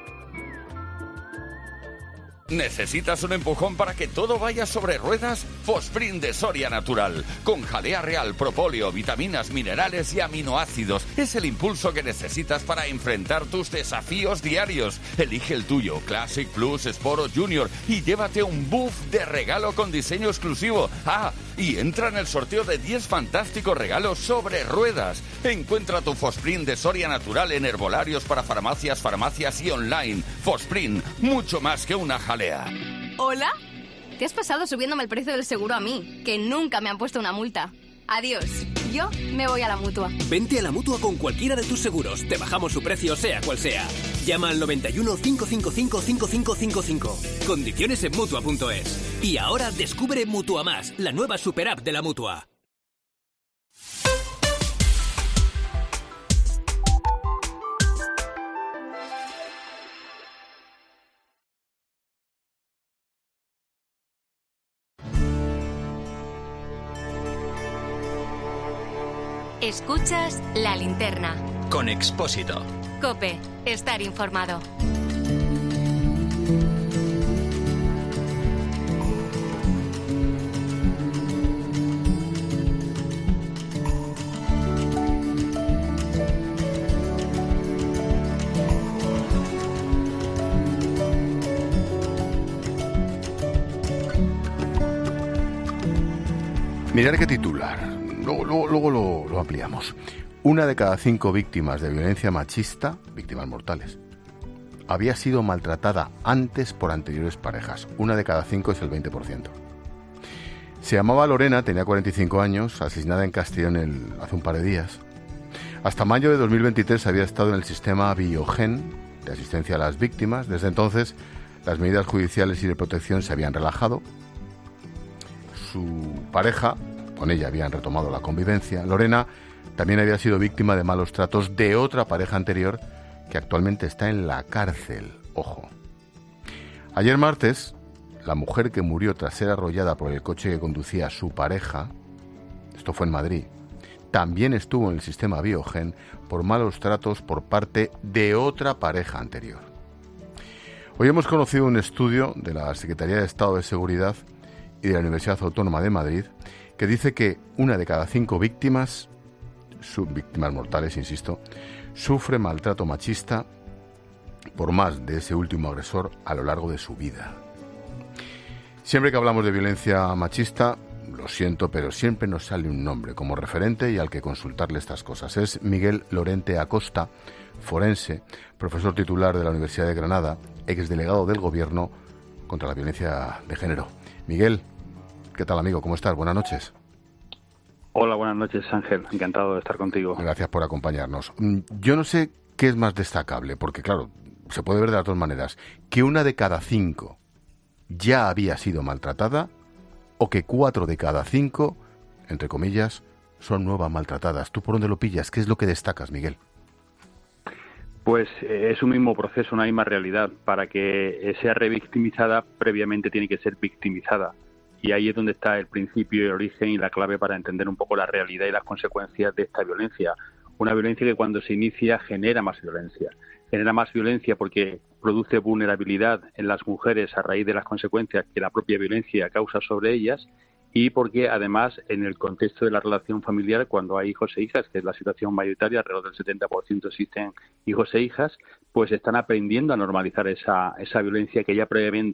¿Necesitas un empujón para que todo vaya sobre ruedas? Fosprint de Soria Natural. Con jalea real, propóleo, vitaminas, minerales y aminoácidos. Es el impulso que necesitas para enfrentar tus desafíos diarios. Elige el tuyo, Classic, Plus, Sport o Junior, y llévate un buff de regalo con diseño exclusivo. Ah, y entra en el sorteo de 10 fantásticos regalos sobre ruedas. Encuentra tu Fosprint de Soria Natural en herbolarios para farmacias y online. Fosprint, mucho más que una jalea. ¿Hola? Te has pasado subiéndome el precio del seguro a mí, que nunca me han puesto una multa. Adiós. Yo me voy a la Mutua. Vente a la Mutua con cualquiera de tus seguros. Te bajamos su precio, sea cual sea. Llama al 91 555 5555. Condiciones en Mutua.es. Y ahora descubre Mutua Más, la nueva super app de la Mutua. Escuchas La Linterna. Con Expósito. Cope, estar informado. Mirad qué titular. Luego lo ampliamos. 1 de cada 5 víctimas de violencia machista, víctimas mortales, había sido maltratada antes por anteriores parejas. 1 de cada 5 es el 20%. Se llamaba Lorena, tenía 45 años, asesinada en Castellón hace un par de días. Hasta mayo de 2023 había estado en el sistema Biogen de asistencia a las víctimas. Desde entonces, las medidas judiciales y de protección se habían relajado. Su pareja, con ella habían retomado la convivencia. Lorena también había sido víctima de malos tratos de otra pareja anterior que actualmente está en la cárcel. Ojo. Ayer martes, la mujer que murió tras ser arrollada por el coche que conducía a su pareja, esto fue en Madrid, también estuvo en el sistema Biogen por malos tratos por parte de otra pareja anterior. Hoy hemos conocido un estudio de la Secretaría de Estado de Seguridad y de la Universidad Autónoma de Madrid que dice que 1 de cada 5 víctimas mortales, insisto, sufre maltrato machista por más de ese último agresor a lo largo de su vida. Siempre que hablamos de violencia machista, lo siento, pero siempre nos sale un nombre como referente y al que consultarle estas cosas. Es Miguel Lorente Acosta, forense, profesor titular de la Universidad de Granada, exdelegado del Gobierno contra la violencia de género. Miguel, ¿qué tal, amigo? ¿Cómo estás? Buenas noches. Hola, buenas noches, Ángel. Encantado de estar contigo. Gracias por acompañarnos. Yo no sé qué es más destacable, porque claro, se puede ver de las dos maneras. Que 1 de cada 5 ya había sido maltratada o que 4 de cada 5, entre comillas, son nuevas maltratadas. ¿Tú por dónde lo pillas? ¿Qué es lo que destacas, Miguel? Pues es un mismo proceso, una misma realidad. Para que sea revictimizada, previamente tiene que ser victimizada. Y ahí es donde está el principio, el origen y la clave para entender un poco la realidad y las consecuencias de esta violencia. Una violencia que cuando se inicia genera más violencia. Genera más violencia porque produce vulnerabilidad en las mujeres a raíz de las consecuencias que la propia violencia causa sobre ellas y porque además en el contexto de la relación familiar, cuando hay hijos e hijas, que es la situación mayoritaria, alrededor del 70% existen hijos e hijas, pues están aprendiendo a normalizar esa violencia que ya previamente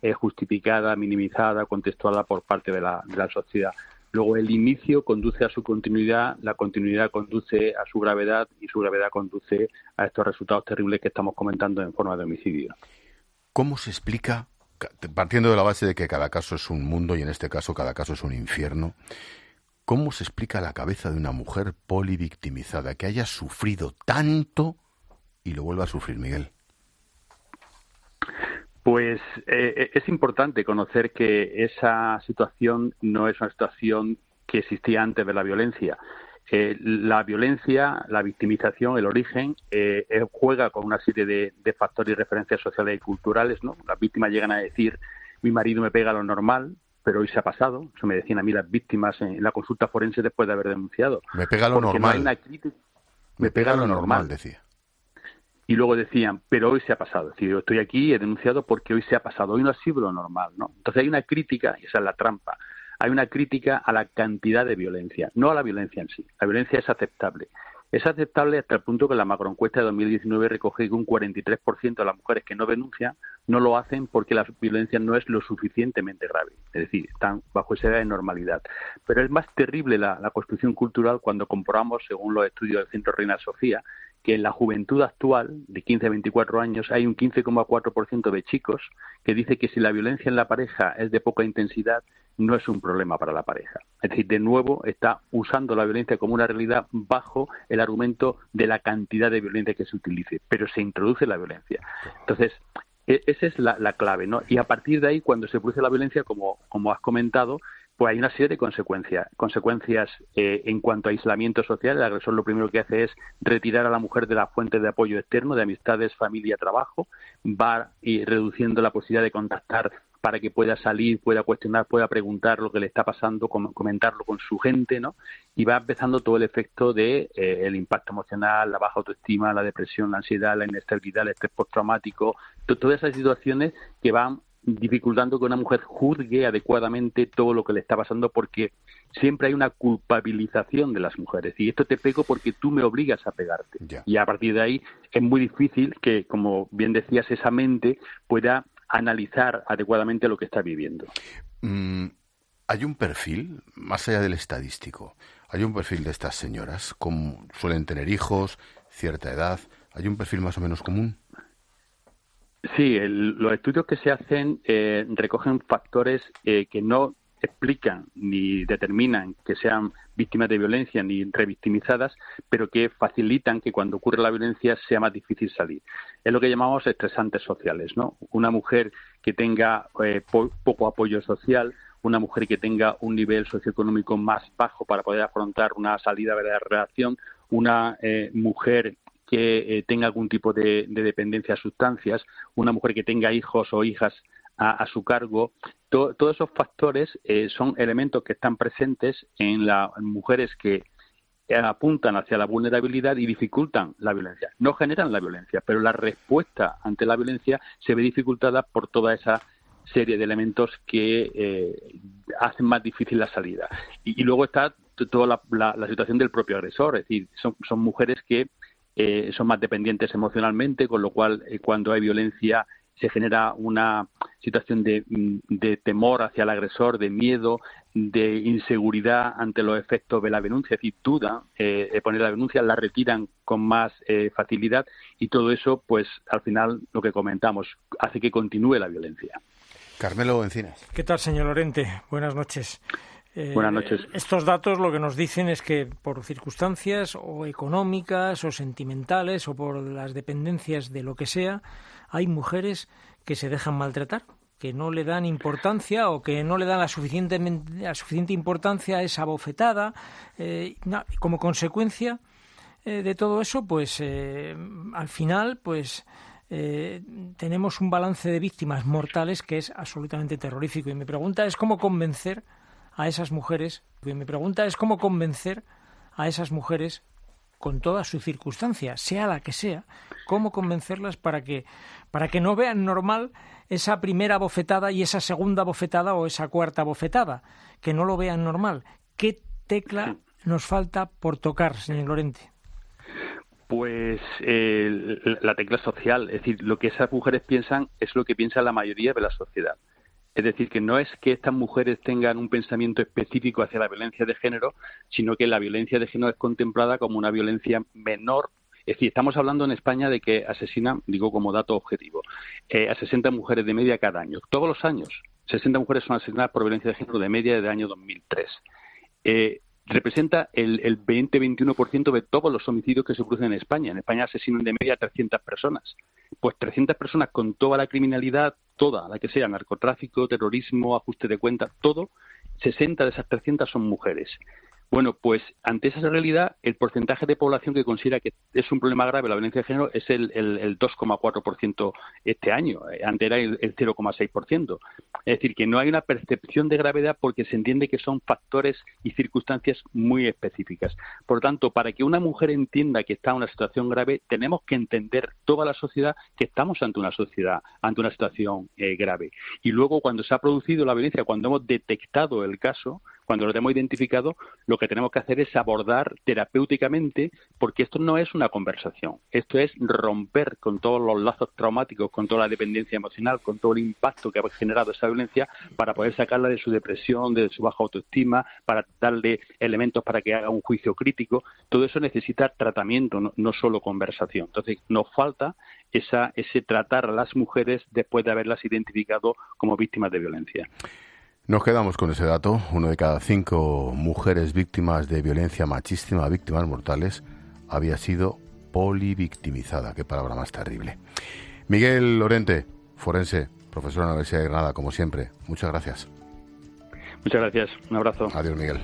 justificada, minimizada, contextuada por parte de la sociedad. Luego el inicio conduce a su continuidad, la continuidad conduce a su gravedad y su gravedad conduce a estos resultados terribles que estamos comentando en forma de homicidio. ¿Cómo se explica, partiendo de la base de que cada caso es un mundo y en este caso cada caso es un infierno, cómo se explica la cabeza de una mujer polivictimizada que haya sufrido tanto y lo vuelva a sufrir, Miguel? Pues es importante conocer que esa situación no es una situación que existía antes de la violencia. La violencia, la victimización, el origen, juega con una serie de factores y referencias sociales y culturales, ¿no? Las víctimas llegan a decir, mi marido me pega lo normal, pero hoy se ha pasado. Eso me decían a mí las víctimas en la consulta forense después de haber denunciado. Me pega lo normal. No hay una crítica. Me pega lo normal, decía. Y luego decían, pero hoy se ha pasado. Es decir, yo estoy aquí, he denunciado porque hoy se ha pasado. Hoy no ha sido lo normal, ¿no? Entonces hay una crítica, y esa es la trampa, hay una crítica a la cantidad de violencia, no a la violencia en sí. La violencia es aceptable. Es aceptable hasta el punto que la macroencuesta de 2019 recoge que un 43% de las mujeres que no denuncian no lo hacen porque la violencia no es lo suficientemente grave. Es decir, están bajo esa edad de normalidad. Pero es más terrible la construcción cultural cuando comprobamos, según los estudios del Centro Reina Sofía, que en la juventud actual, de 15 a 24 años, hay un 15,4% de chicos que dice que si la violencia en la pareja es de poca intensidad, no es un problema para la pareja. Es decir, de nuevo, está usando la violencia como una realidad bajo el argumento de la cantidad de violencia que se utilice, pero se introduce la violencia. Entonces, esa es la clave, ¿no? Y a partir de ahí, cuando se produce la violencia, como has comentado, pues hay una serie de consecuencias. Consecuencias en cuanto a aislamiento social. El agresor lo primero que hace es retirar a la mujer de las fuentes de apoyo externo, de amistades, familia, trabajo. Va reduciendo la posibilidad de contactar para que pueda salir, pueda cuestionar, pueda preguntar lo que le está pasando, comentarlo con su gente, ¿no? Y va empezando todo el efecto de el impacto emocional, la baja autoestima, la depresión, la ansiedad, la inestabilidad, el estrés postraumático, todas esas situaciones que van dificultando que una mujer juzgue adecuadamente todo lo que le está pasando, porque siempre hay una culpabilización de las mujeres. Y esto te pego porque tú me obligas a pegarte. Ya. Y a partir de ahí es muy difícil que, como bien decías, esa mente pueda analizar adecuadamente lo que está viviendo. ¿Hay un perfil, más allá del estadístico, hay un perfil de estas señoras? Como suelen tener hijos, cierta edad, ¿hay un perfil más o menos común? Sí, los estudios que se hacen recogen factores que no explican ni determinan que sean víctimas de violencia ni revictimizadas, pero que facilitan que cuando ocurre la violencia sea más difícil salir. Es lo que llamamos estresantes sociales, ¿no? Una mujer que tenga poco apoyo social, una mujer que tenga un nivel socioeconómico más bajo para poder afrontar una salida de la relación, una mujer que tenga algún tipo de dependencia a sustancias, una mujer que tenga hijos o hijas a su cargo. Todos esos factores son elementos que están presentes en las mujeres que apuntan hacia la vulnerabilidad y dificultan la violencia. No generan la violencia, pero la respuesta ante la violencia se ve dificultada por toda esa serie de elementos que hacen más difícil la salida. Y luego está toda la situación del propio agresor, es decir, son mujeres que son más dependientes emocionalmente, con lo cual cuando hay violencia se genera una situación de temor hacia el agresor, de miedo, de inseguridad ante los efectos de la denuncia, es decir, dudan de poner la denuncia, la retiran con más facilidad, y todo eso, pues al final, lo que comentamos, hace que continúe la violencia. Carmelo Encinas. ¿Qué tal, señor Lorente? Buenas noches. Buenas noches. Estos datos lo que nos dicen es que por circunstancias o económicas o sentimentales o por las dependencias de lo que sea, hay mujeres que se dejan maltratar, que no le dan importancia o que no le dan la suficiente importancia a esa bofetada. Como consecuencia de todo eso, pues al final, pues tenemos un balance de víctimas mortales que es absolutamente terrorífico. Y mi pregunta es cómo convencer a esas mujeres, con toda su circunstancia, sea la que sea, cómo convencerlas para que no vean normal esa primera bofetada y esa segunda bofetada o esa cuarta bofetada, que no lo vean normal. ¿Qué tecla nos falta por tocar, señor Lorente? Pues la tecla social, es decir, lo que esas mujeres piensan es lo que piensa la mayoría de la sociedad. Es decir, que no es que estas mujeres tengan un pensamiento específico hacia la violencia de género, sino que la violencia de género es contemplada como una violencia menor. Es decir, estamos hablando en España de que asesinan, digo como dato objetivo, a 60 mujeres de media cada año. Todos los años, 60 mujeres son asesinadas por violencia de género de media desde el año 2003. Representa el 20-21% de todos los homicidios que se producen en España. En España asesinan de media 300 personas. Pues 300 personas con toda la criminalidad, toda la que sea, narcotráfico, terrorismo, ajuste de cuentas, todo, 60 de esas 300 son mujeres. Bueno, pues ante esa realidad, el porcentaje de población que considera que es un problema grave la violencia de género es el 2,4% este año. Antes era el 0,6%. Es decir, que no hay una percepción de gravedad porque se entiende que son factores y circunstancias muy específicas. Por tanto, para que una mujer entienda que está en una situación grave, tenemos que entender toda la sociedad que estamos ante una situación grave. Y luego, cuando se ha producido la violencia, cuando hemos detectado el caso, cuando lo hemos identificado, lo que tenemos que hacer es abordar terapéuticamente, porque esto no es una conversación, esto es romper con todos los lazos traumáticos, con toda la dependencia emocional, con todo el impacto que ha generado esa violencia, para poder sacarla de su depresión, de su baja autoestima, para darle elementos para que haga un juicio crítico. Todo eso necesita tratamiento, no solo conversación. Entonces, nos falta ese tratar a las mujeres después de haberlas identificado como víctimas de violencia. Nos quedamos con ese dato. 1 de cada 5 mujeres víctimas de violencia machista, víctimas mortales, había sido polivictimizada. Qué palabra más terrible. Miguel Lorente, forense, profesor de la Universidad de Granada, como siempre. Muchas gracias. Muchas gracias. Un abrazo. Adiós, Miguel.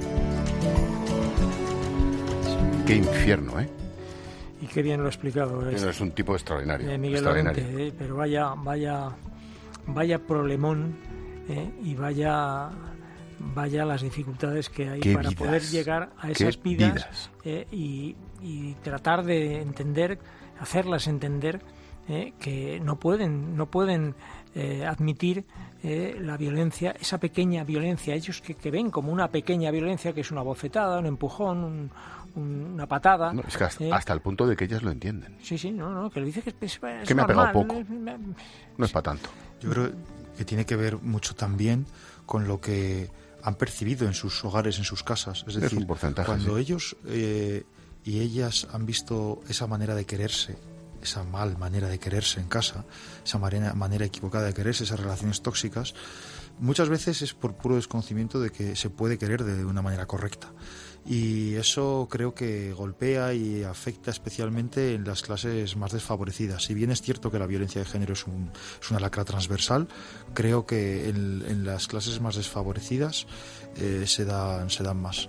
Qué infierno, ¿eh? Y qué bien lo ha explicado. Es un tipo extraordinario. Miguel extraordinario. Lorente, pero vaya problemón. Y vaya las dificultades que hay para poder llegar a esas vidas y tratar de entender, hacerlas entender que no pueden admitir la violencia, esa pequeña violencia, ellos que ven como una pequeña violencia, que es una bofetada, un empujón, una patada. No, es que hasta el punto de que ellas lo entienden. Sí, que le dice que es que me ha pegado poco. No es para tanto. Yo creo que tiene que ver mucho también con lo que han percibido en sus hogares, en sus casas. Es decir, un porcentaje, cuando sí. ellos y ellas han visto esa manera de quererse, esa mal manera de quererse en casa, esa manera equivocada de quererse, esas relaciones tóxicas, muchas veces es por puro desconocimiento de que se puede querer de una manera correcta. Y eso creo que golpea y afecta especialmente en las clases más desfavorecidas. Si bien es cierto que la violencia de género es una lacra transversal, creo que en las clases más desfavorecidas se dan más.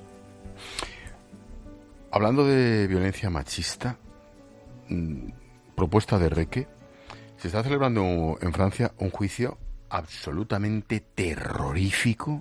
Hablando de violencia machista, propuesta de Reque, se está celebrando en Francia un juicio absolutamente terrorífico.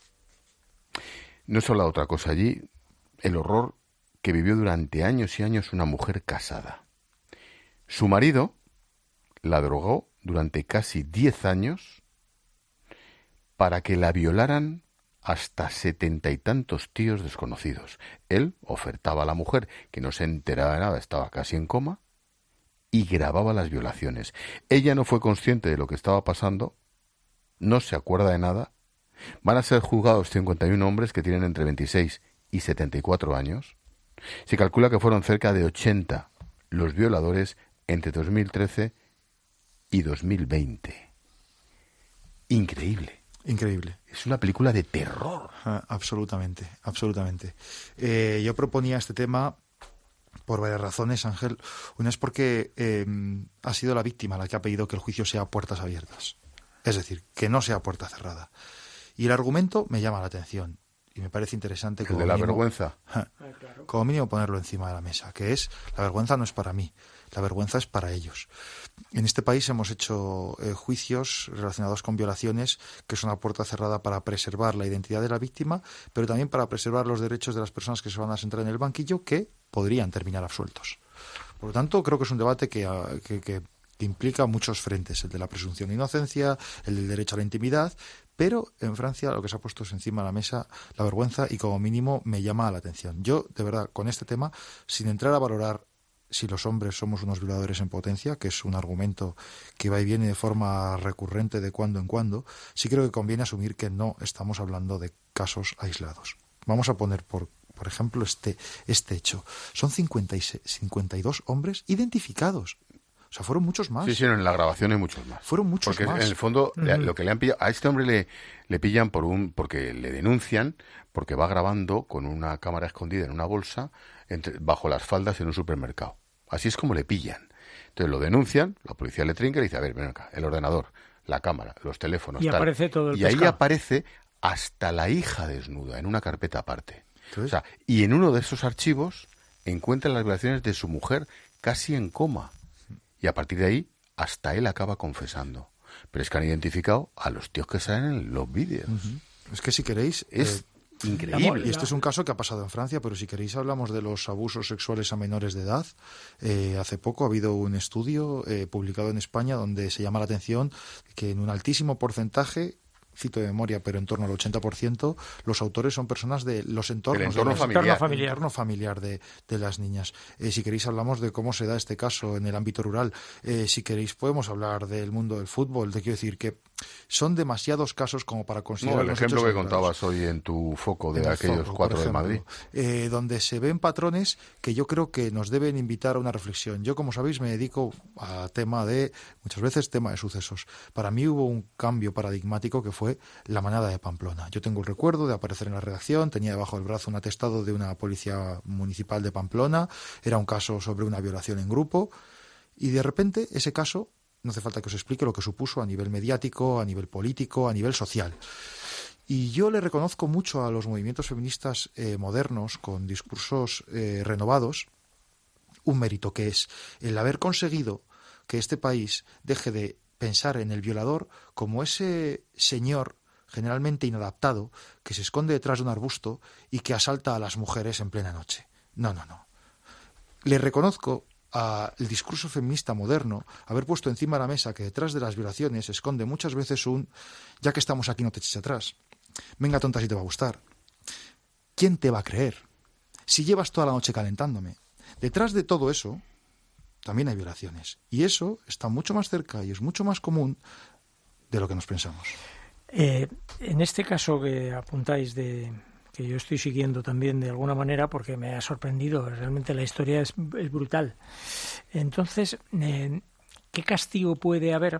No es solo otra cosa allí, el horror que vivió durante años y años una mujer casada. Su marido la drogó durante casi 10 años para que la violaran hasta 70 y tantos tíos desconocidos. Él ofertaba a la mujer, que no se enteraba de nada, estaba casi en coma, y grababa las violaciones. Ella no fue consciente de lo que estaba pasando, no se acuerda de nada. Van a ser juzgados 51 hombres que tienen entre 26 y 74 años. Se calcula que fueron cerca de 80 los violadores entre 2013 y 2020. Increíble. Increíble. Es una película de terror. Absolutamente. Yo proponía este tema por varias razones, Ángel. Una es porque ha sido la víctima la que ha pedido que el juicio sea a puertas abiertas. Es decir, que no sea puerta cerrada. Y el argumento me llama la atención. Y me parece interesante como de la vergüenza. Como mínimo ponerlo encima de la mesa, que es, la vergüenza no es para mí, la vergüenza es para ellos. En este país hemos hecho juicios relacionados con violaciones que son a puerta cerrada para preservar la identidad de la víctima, pero también para preservar los derechos de las personas que se van a sentar en el banquillo, que podrían terminar absueltos. Por lo tanto, creo que es un debate que implica muchos frentes, el de la presunción de inocencia, el del derecho a la intimidad, pero en Francia lo que se ha puesto es encima de la mesa la vergüenza y como mínimo me llama la atención. Yo, de verdad, con este tema, sin entrar a valorar si los hombres somos unos violadores en potencia, que es un argumento que va y viene de forma recurrente de cuando en cuando, sí creo que conviene asumir que no estamos hablando de casos aislados. Vamos a poner por ejemplo este hecho. Son 52 hombres identificados. O sea, fueron muchos más. Sí, en la grabación hay muchos más. Fueron muchos más. Porque en el fondo lo que le han pillado a este hombre le pillan porque le denuncian porque va grabando con una cámara escondida en una bolsa bajo las faldas en un supermercado. Así es como le pillan. Entonces lo denuncian, la policía le trinca y le dice, a ver, ven acá, el ordenador, la cámara, los teléfonos, y tal. Aparece todo el y pescado. Ahí aparece hasta la hija desnuda en una carpeta aparte. O sea, y en uno de esos archivos encuentran las violaciones de su mujer casi en coma. Y a partir de ahí, hasta él acaba confesando. Pero es que han identificado a los tíos que salen en los vídeos. Es que si queréis... Es increíble. Y este es un caso que ha pasado en Francia, pero si queréis hablamos de los abusos sexuales a menores de edad. Hace poco ha habido un estudio publicado en España donde se llama la atención que en un altísimo porcentaje, cito de memoria, pero en torno al 80%, los autores son personas de los entornos, el entorno familiar de las niñas. Si queréis hablamos de cómo se da este caso en el ámbito rural. Si queréis podemos hablar del mundo del fútbol. Te quiero decir que son demasiados casos como para considerar. El ejemplo que contabas hoy en tu foco de aquellos 4 de Madrid. Donde se ven patrones que yo creo que nos deben invitar a una reflexión. Yo, como sabéis, me dedico a muchas veces tema de sucesos. Para mí hubo un cambio paradigmático que fue la manada de Pamplona. Yo tengo el recuerdo de aparecer en la redacción, tenía debajo del brazo un atestado de una policía municipal de Pamplona, era un caso sobre una violación en grupo, y de repente ese caso, no hace falta que os explique lo que supuso a nivel mediático, a nivel político, a nivel social. Y yo le reconozco mucho a los movimientos feministas modernos, con discursos renovados, un mérito que es el haber conseguido que este país deje de pensar en el violador como ese señor generalmente inadaptado que se esconde detrás de un arbusto y que asalta a las mujeres en plena noche. No. Le reconozco al discurso feminista moderno haber puesto encima de la mesa que detrás de las violaciones se esconde muchas veces ya que estamos aquí no te eches atrás. Venga, tonta, si te va a gustar. ¿Quién te va a creer? Si llevas toda la noche calentándome. Detrás de todo eso también hay violaciones. Y eso está mucho más cerca y es mucho más común de lo que nos pensamos. En este caso que apuntáis, que yo estoy siguiendo también de alguna manera porque me ha sorprendido, realmente la historia es brutal. Entonces, ¿qué castigo puede haber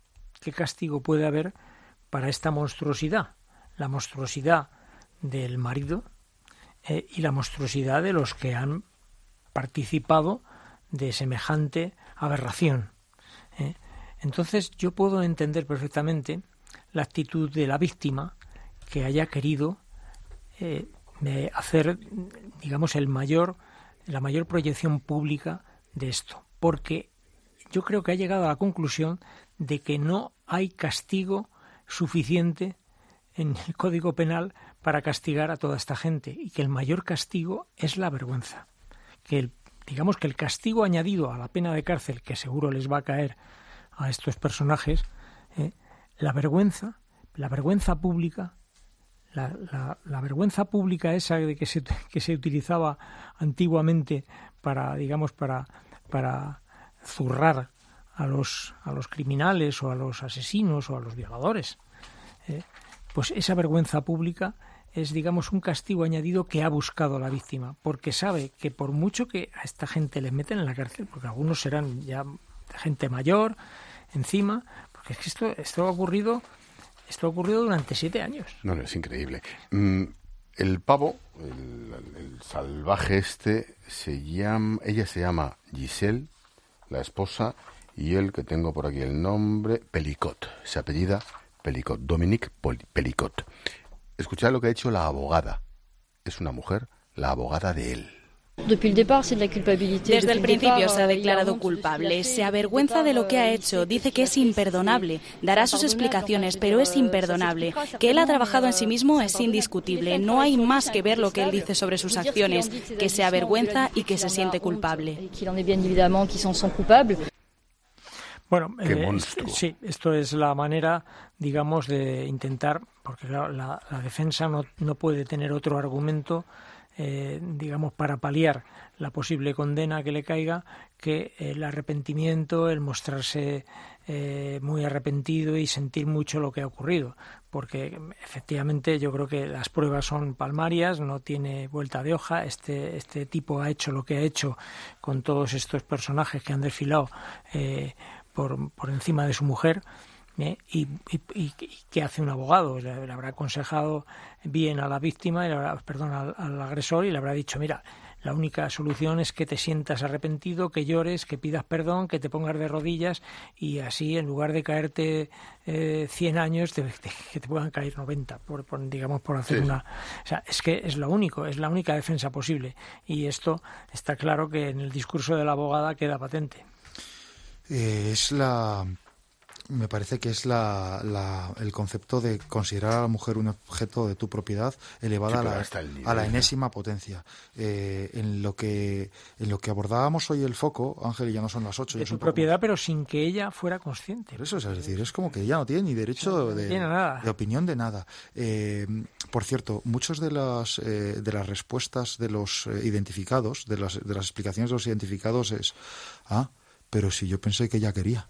para esta monstruosidad? La monstruosidad del marido y la monstruosidad de los que han participado de semejante aberración. Entonces yo puedo entender perfectamente la actitud de la víctima que haya querido hacer, digamos, la mayor proyección pública de esto, porque yo creo que ha llegado a la conclusión de que no hay castigo suficiente en el Código Penal para castigar a toda esta gente y que el mayor castigo es la vergüenza, digamos que el castigo añadido a la pena de cárcel, que seguro les va a caer a estos personajes, la vergüenza pública, la vergüenza pública esa de que se utilizaba antiguamente para zurrar a los criminales o a los asesinos o a los violadores. Pues esa vergüenza pública es, digamos, un castigo añadido que ha buscado la víctima, porque sabe que por mucho que a esta gente les meten en la cárcel, porque algunos serán ya gente mayor encima, porque es que esto ha ocurrido durante 7 años. No, es increíble. El pavo, el salvaje ella se llama Giselle, la esposa, y él, que tengo por aquí el nombre, Pelicot, se apellida Pelicot, Dominique Pelicot. Escuchad lo que ha hecho la abogada. Es una mujer, la abogada de él. Desde el principio se ha declarado culpable, se avergüenza de lo que ha hecho, dice que es imperdonable, dará sus explicaciones, pero es imperdonable. Que él ha trabajado en sí mismo es indiscutible, no hay más que ver lo que él dice sobre sus acciones, que se avergüenza y que se siente culpable. Bueno, sí, esto es la manera, digamos, de intentar, porque claro, la defensa no puede tener otro argumento digamos, para paliar la posible condena que le caiga, que el arrepentimiento, el mostrarse muy arrepentido y sentir mucho lo que ha ocurrido, porque efectivamente yo creo que las pruebas son palmarias, no tiene vuelta de hoja. Este tipo ha hecho lo que ha hecho con todos estos personajes que han desfilado por encima de su mujer. ¿Y qué hace un abogado? Le habrá aconsejado bien a la víctima, al agresor, y le habrá dicho: mira, la única solución es que te sientas arrepentido, que llores, que pidas perdón, que te pongas de rodillas, y así, en lugar de caerte 100 años, que te puedan caer 90, por hacer una... O sea, es que es lo único, es la única defensa posible. Y esto está claro que en el discurso de la abogada queda patente. Me parece que es el concepto de considerar a la mujer un objeto de tu propiedad elevada a la enésima potencia. En lo que abordábamos hoy el foco, Ángel, y ya no son las 8. De tu propiedad, pero sin que ella fuera consciente. Por eso, es decir, es como que ella no tiene ni derecho de opinión de nada. Por cierto, muchas de las respuestas de los identificados, de las explicaciones de los identificados es: pero si yo pensé que ella quería.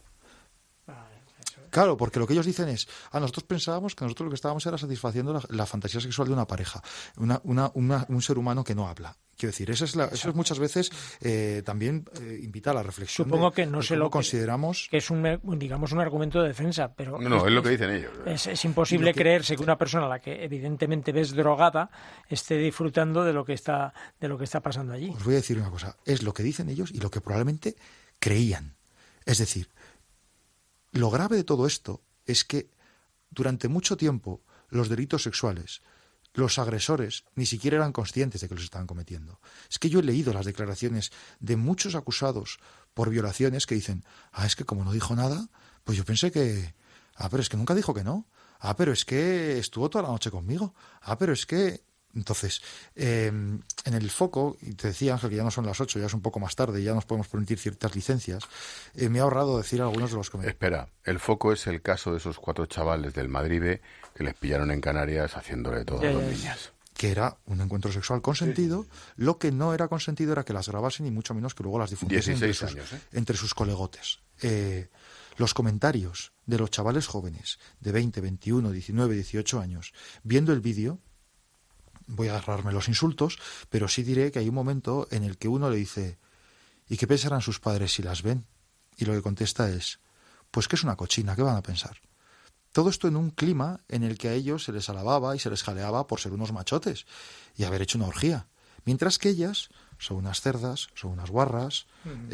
Claro, porque lo que ellos dicen es: nosotros pensábamos que nosotros lo que estábamos era satisfaciendo la fantasía sexual de una pareja, un ser humano que no habla. Quiero decir, eso es muchas veces también invita a la reflexión. Supongo que no se lo consideramos. Que es un argumento de defensa, pero no, es lo que dicen ellos. Es imposible creerse que una persona a la que evidentemente ves drogada esté disfrutando de lo que está pasando allí. Os voy a decir una cosa: es lo que dicen ellos y lo que probablemente creían. Es decir, lo grave de todo esto es que durante mucho tiempo los delitos sexuales, los agresores ni siquiera eran conscientes de que los estaban cometiendo. Es que yo he leído las declaraciones de muchos acusados por violaciones que dicen: es que como no dijo nada, pues yo pensé que... pero es que nunca dijo que no. Pero es que estuvo toda la noche conmigo. Pero es que... Entonces, en el foco, y te decía, Ángel, que ya no son las 8, ya es un poco más tarde, ya nos podemos permitir ciertas licencias, me he ahorrado decir algunos de los comentarios. Espera, el foco es el caso de esos 4 chavales del Madrid B que les pillaron en Canarias haciéndole todo a 2 niñas. Que era un encuentro sexual consentido. Sí. Lo que no era consentido era que las grabasen y mucho menos que luego las difundiesen entre sus colegotes. Los comentarios de los chavales jóvenes de 20, 21, 19, 18 años viendo el vídeo, voy a agarrarme los insultos, pero sí diré que hay un momento en el que uno le dice: ¿y qué pensarán sus padres si las ven? Y lo que contesta es: pues que es una cochina, ¿qué van a pensar? Todo esto en un clima en el que a ellos se les alababa y se les jaleaba por ser unos machotes y haber hecho una orgía, mientras que ellas son unas cerdas, son unas guarras.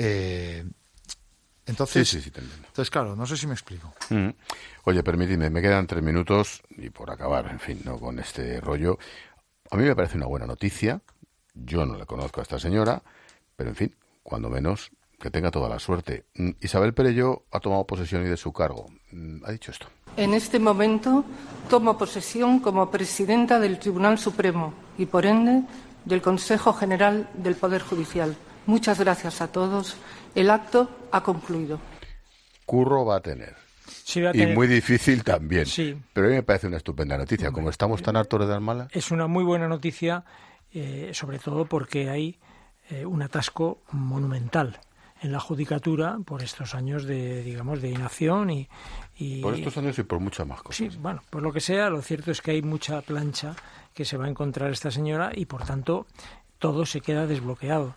Entonces, sí, te entiendo. Entonces, claro, no sé si me explico. Oye, permíteme, me quedan 3 minutos y por acabar, en fin, no con este rollo. A mí me parece una buena noticia. Yo no le conozco a esta señora, pero en fin, cuando menos que tenga toda la suerte. Isabel Perelló ha tomado posesión de su cargo. Ha dicho esto: en este momento tomo posesión como presidenta del Tribunal Supremo y, por ende, del Consejo General del Poder Judicial. Muchas gracias a todos. El acto ha concluido. Curro va a tener. Sí, va a tener. Y muy difícil también. Sí. Pero a mí me parece una estupenda noticia. Como estamos tan hartos de dar malas. Es una muy buena noticia, sobre todo porque hay un atasco monumental en la judicatura por estos años de inacción y por estos años y por muchas más cosas. Sí, bueno, por lo que sea, lo cierto es que hay mucha plancha que se va a encontrar esta señora y, por tanto, todo se queda desbloqueado.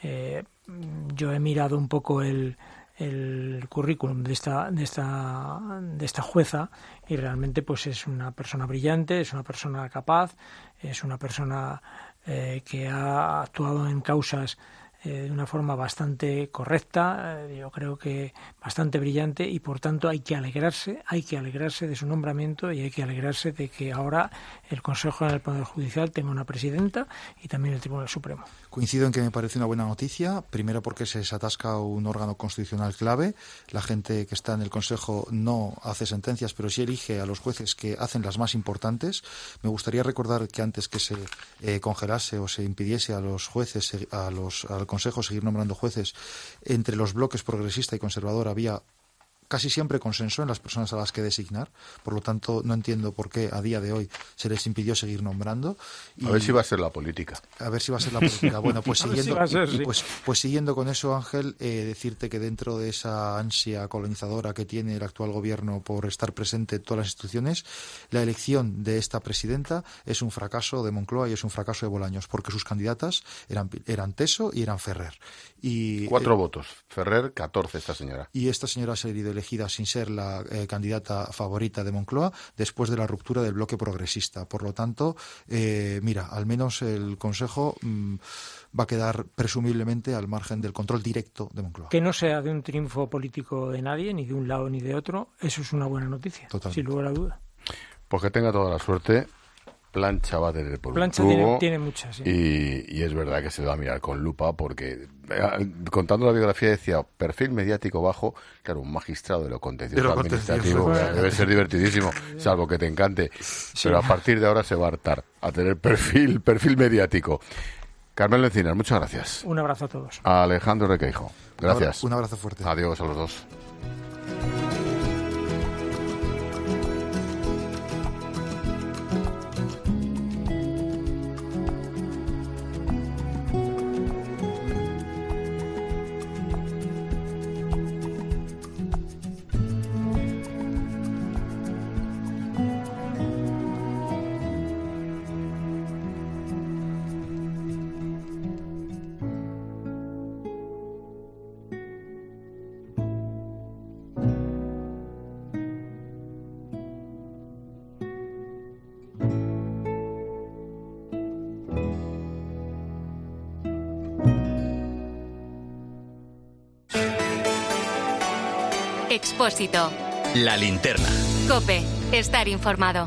Yo he mirado un poco el currículum de esta jueza y realmente pues es una persona brillante, es una persona capaz, es una persona que ha actuado en causas de una forma bastante correcta, yo creo que bastante brillante, y por tanto hay que alegrarse de su nombramiento y hay que alegrarse de que ahora el Consejo General del Poder Judicial tenga una presidenta y también el Tribunal Supremo. Coincido en que me parece una buena noticia, primero porque se desatasca un órgano constitucional clave. La gente que está en el Consejo no hace sentencias, pero sí elige a los jueces que hacen las más importantes. Me gustaría recordar que antes que se congelase o se impidiese a los jueces, al Consejo seguir nombrando jueces, entre los bloques progresista y conservador había casi siempre consenso en las personas a las que designar. Por lo tanto, no entiendo por qué a día de hoy se les impidió seguir nombrando. A ver si va a ser la política. A ver si va a ser la política. Bueno, pues siguiendo, sí. pues siguiendo con eso, Ángel, decirte que dentro de esa ansia colonizadora que tiene el actual gobierno por estar presente en todas las instituciones, la elección de esta presidenta es un fracaso de Moncloa y es un fracaso de Bolaños, porque sus candidatas eran Teso y eran Ferrer. Y 4 votos. Ferrer, 14 esta señora. Y esta señora ha sido elegida sin ser la candidata favorita de Moncloa después de la ruptura del bloque progresista. Por lo tanto, mira, al menos el Consejo va a quedar presumiblemente al margen del control directo de Moncloa. Que no sea de un triunfo político de nadie, ni de un lado ni de otro, eso es una buena noticia, totalmente, sin lugar a duda. Pues que tenga toda la suerte. Plancha va a tener por Plancha un tubo, tiene muchas, sí. Y es verdad que se le va a mirar con lupa porque, contando la biografía, decía perfil mediático bajo. Claro, un magistrado de lo contencioso administrativo debe ser divertidísimo, salvo que te encante. Sí. Pero a partir de ahora se va a hartar a tener perfil mediático. Carmelo Encinas, muchas gracias. Un abrazo a todos. A Alejandro Requeijo, gracias. Un abrazo fuerte. Adiós a los dos. Expósito. La linterna. COPE. Estar informado.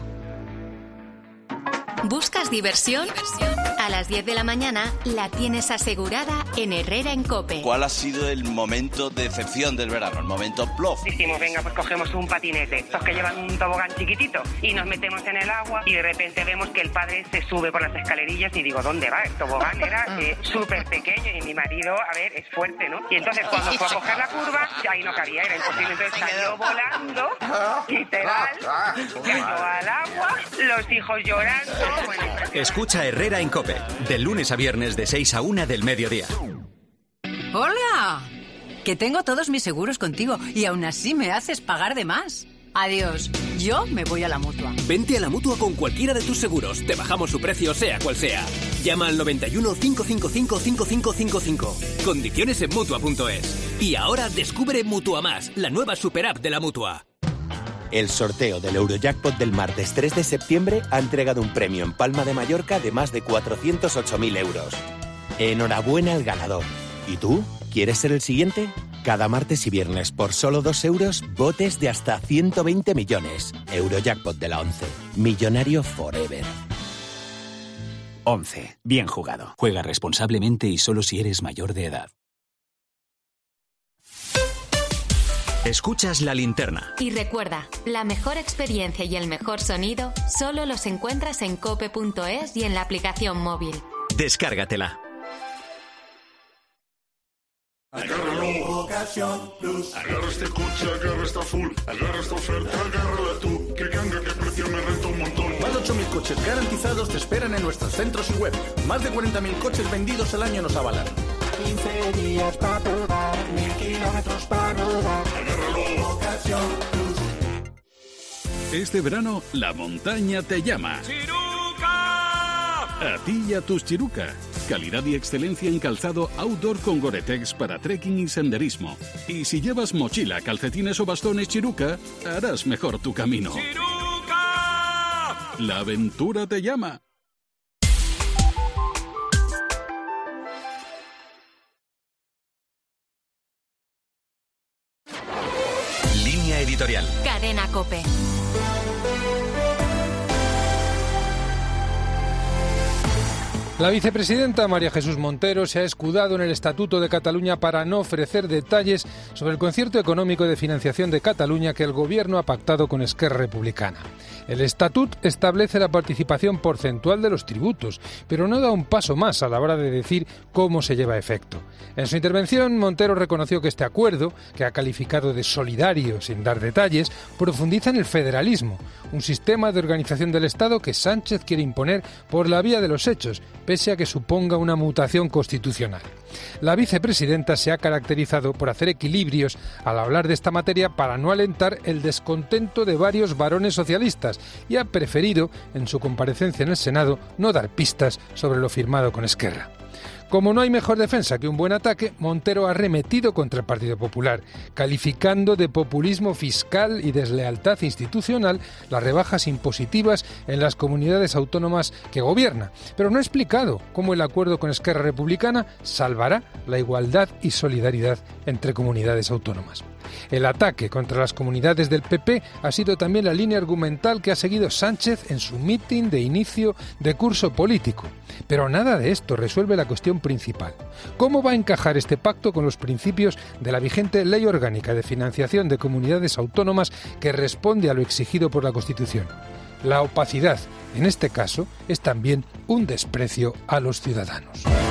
¿Buscas diversión? A las 10 de la mañana la tienes asegurada en Herrera en COPE. ¿Cuál ha sido el momento de decepción del verano? El momento plof. Dijimos, venga, pues cogemos un patinete, estos que llevan un tobogán chiquitito, y nos metemos en el agua y de repente vemos que el padre se sube por las escalerillas y digo, ¿dónde va? El tobogán era súper pequeño y mi marido, a ver, es fuerte, ¿no? Y entonces cuando fue a coger la curva, ahí no cabía, era imposible, entonces salió volando, literal, cayó al agua, los hijos llorando. Bueno, escucha Herrera en COPE, de lunes a viernes de 6 a 1 del mediodía. ¡Hola! Que tengo todos mis seguros contigo y aún así me haces pagar de más. Adiós, yo me voy a la Mutua. Vente a la Mutua con cualquiera de tus seguros. Te bajamos su precio sea cual sea. Llama al 91 555 5555. Condiciones en Mutua.es. Y ahora descubre Mutua Más, la nueva superapp de la Mutua. El sorteo del Eurojackpot del martes 3 de septiembre ha entregado un premio en Palma de Mallorca de más de 408.000 euros. Enhorabuena al ganador. ¿Y tú? ¿Quieres ser el siguiente? Cada martes y viernes por solo 2 euros, botes de hasta 120 millones. Eurojackpot de la 11. Millonario forever. 11. Bien jugado. Juega responsablemente y solo si eres mayor de edad. Escuchas La Linterna. Y recuerda, la mejor experiencia y el mejor sonido solo los encuentras en cope.es y en la aplicación móvil. Descárgatela. Agárralo, Ocasión Plus. Agarra este coche, agarra esta full. Agarra esta oferta, agárrala tú. Que ganga, que precio me renta un montón. Más de 8.000 coches garantizados te esperan en nuestros centros y web. Más de 40.000 coches vendidos al año nos avalan. 15 días para probar, 1.000 kilómetros para rodar. Agárralo, Ocasión Plus. Este verano, la montaña te llama. A ti y a tus Chiruca. Calidad y excelencia en calzado outdoor con Gore-Tex para trekking y senderismo. Y si llevas mochila, calcetines o bastones Chiruca, harás mejor tu camino. ¡Chiruca! La aventura te llama. Línea editorial. Cadena COPE. La vicepresidenta María Jesús Montero se ha escudado en el Estatuto de Cataluña para no ofrecer detalles sobre el concierto económico de financiación de Cataluña que el Gobierno ha pactado con Esquerra Republicana. El Estatut establece la participación porcentual de los tributos, pero no da un paso más a la hora de decir cómo se lleva a efecto. En su intervención, Montero reconoció que este acuerdo, que ha calificado de solidario sin dar detalles, profundiza en el federalismo, un sistema de organización del Estado que Sánchez quiere imponer por la vía de los hechos, pese a que suponga una mutación constitucional. La vicepresidenta se ha caracterizado por hacer equilibrios al hablar de esta materia para no alentar el descontento de varios varones socialistas y ha preferido, en su comparecencia en el Senado, no dar pistas sobre lo firmado con Esquerra. Como no hay mejor defensa que un buen ataque, Montero ha arremetido contra el Partido Popular, calificando de populismo fiscal y deslealtad institucional las rebajas impositivas en las comunidades autónomas que gobierna, pero no ha explicado cómo el acuerdo con Esquerra Republicana salvará la igualdad y solidaridad entre comunidades autónomas. El ataque contra las comunidades del PP ha sido también la línea argumental que ha seguido Sánchez en su mitin de inicio de curso político. Pero nada de esto resuelve la cuestión principal. ¿Cómo va a encajar este pacto con los principios de la vigente Ley Orgánica de Financiación de Comunidades Autónomas que responde a lo exigido por la Constitución? La opacidad, en este caso, es también un desprecio a los ciudadanos.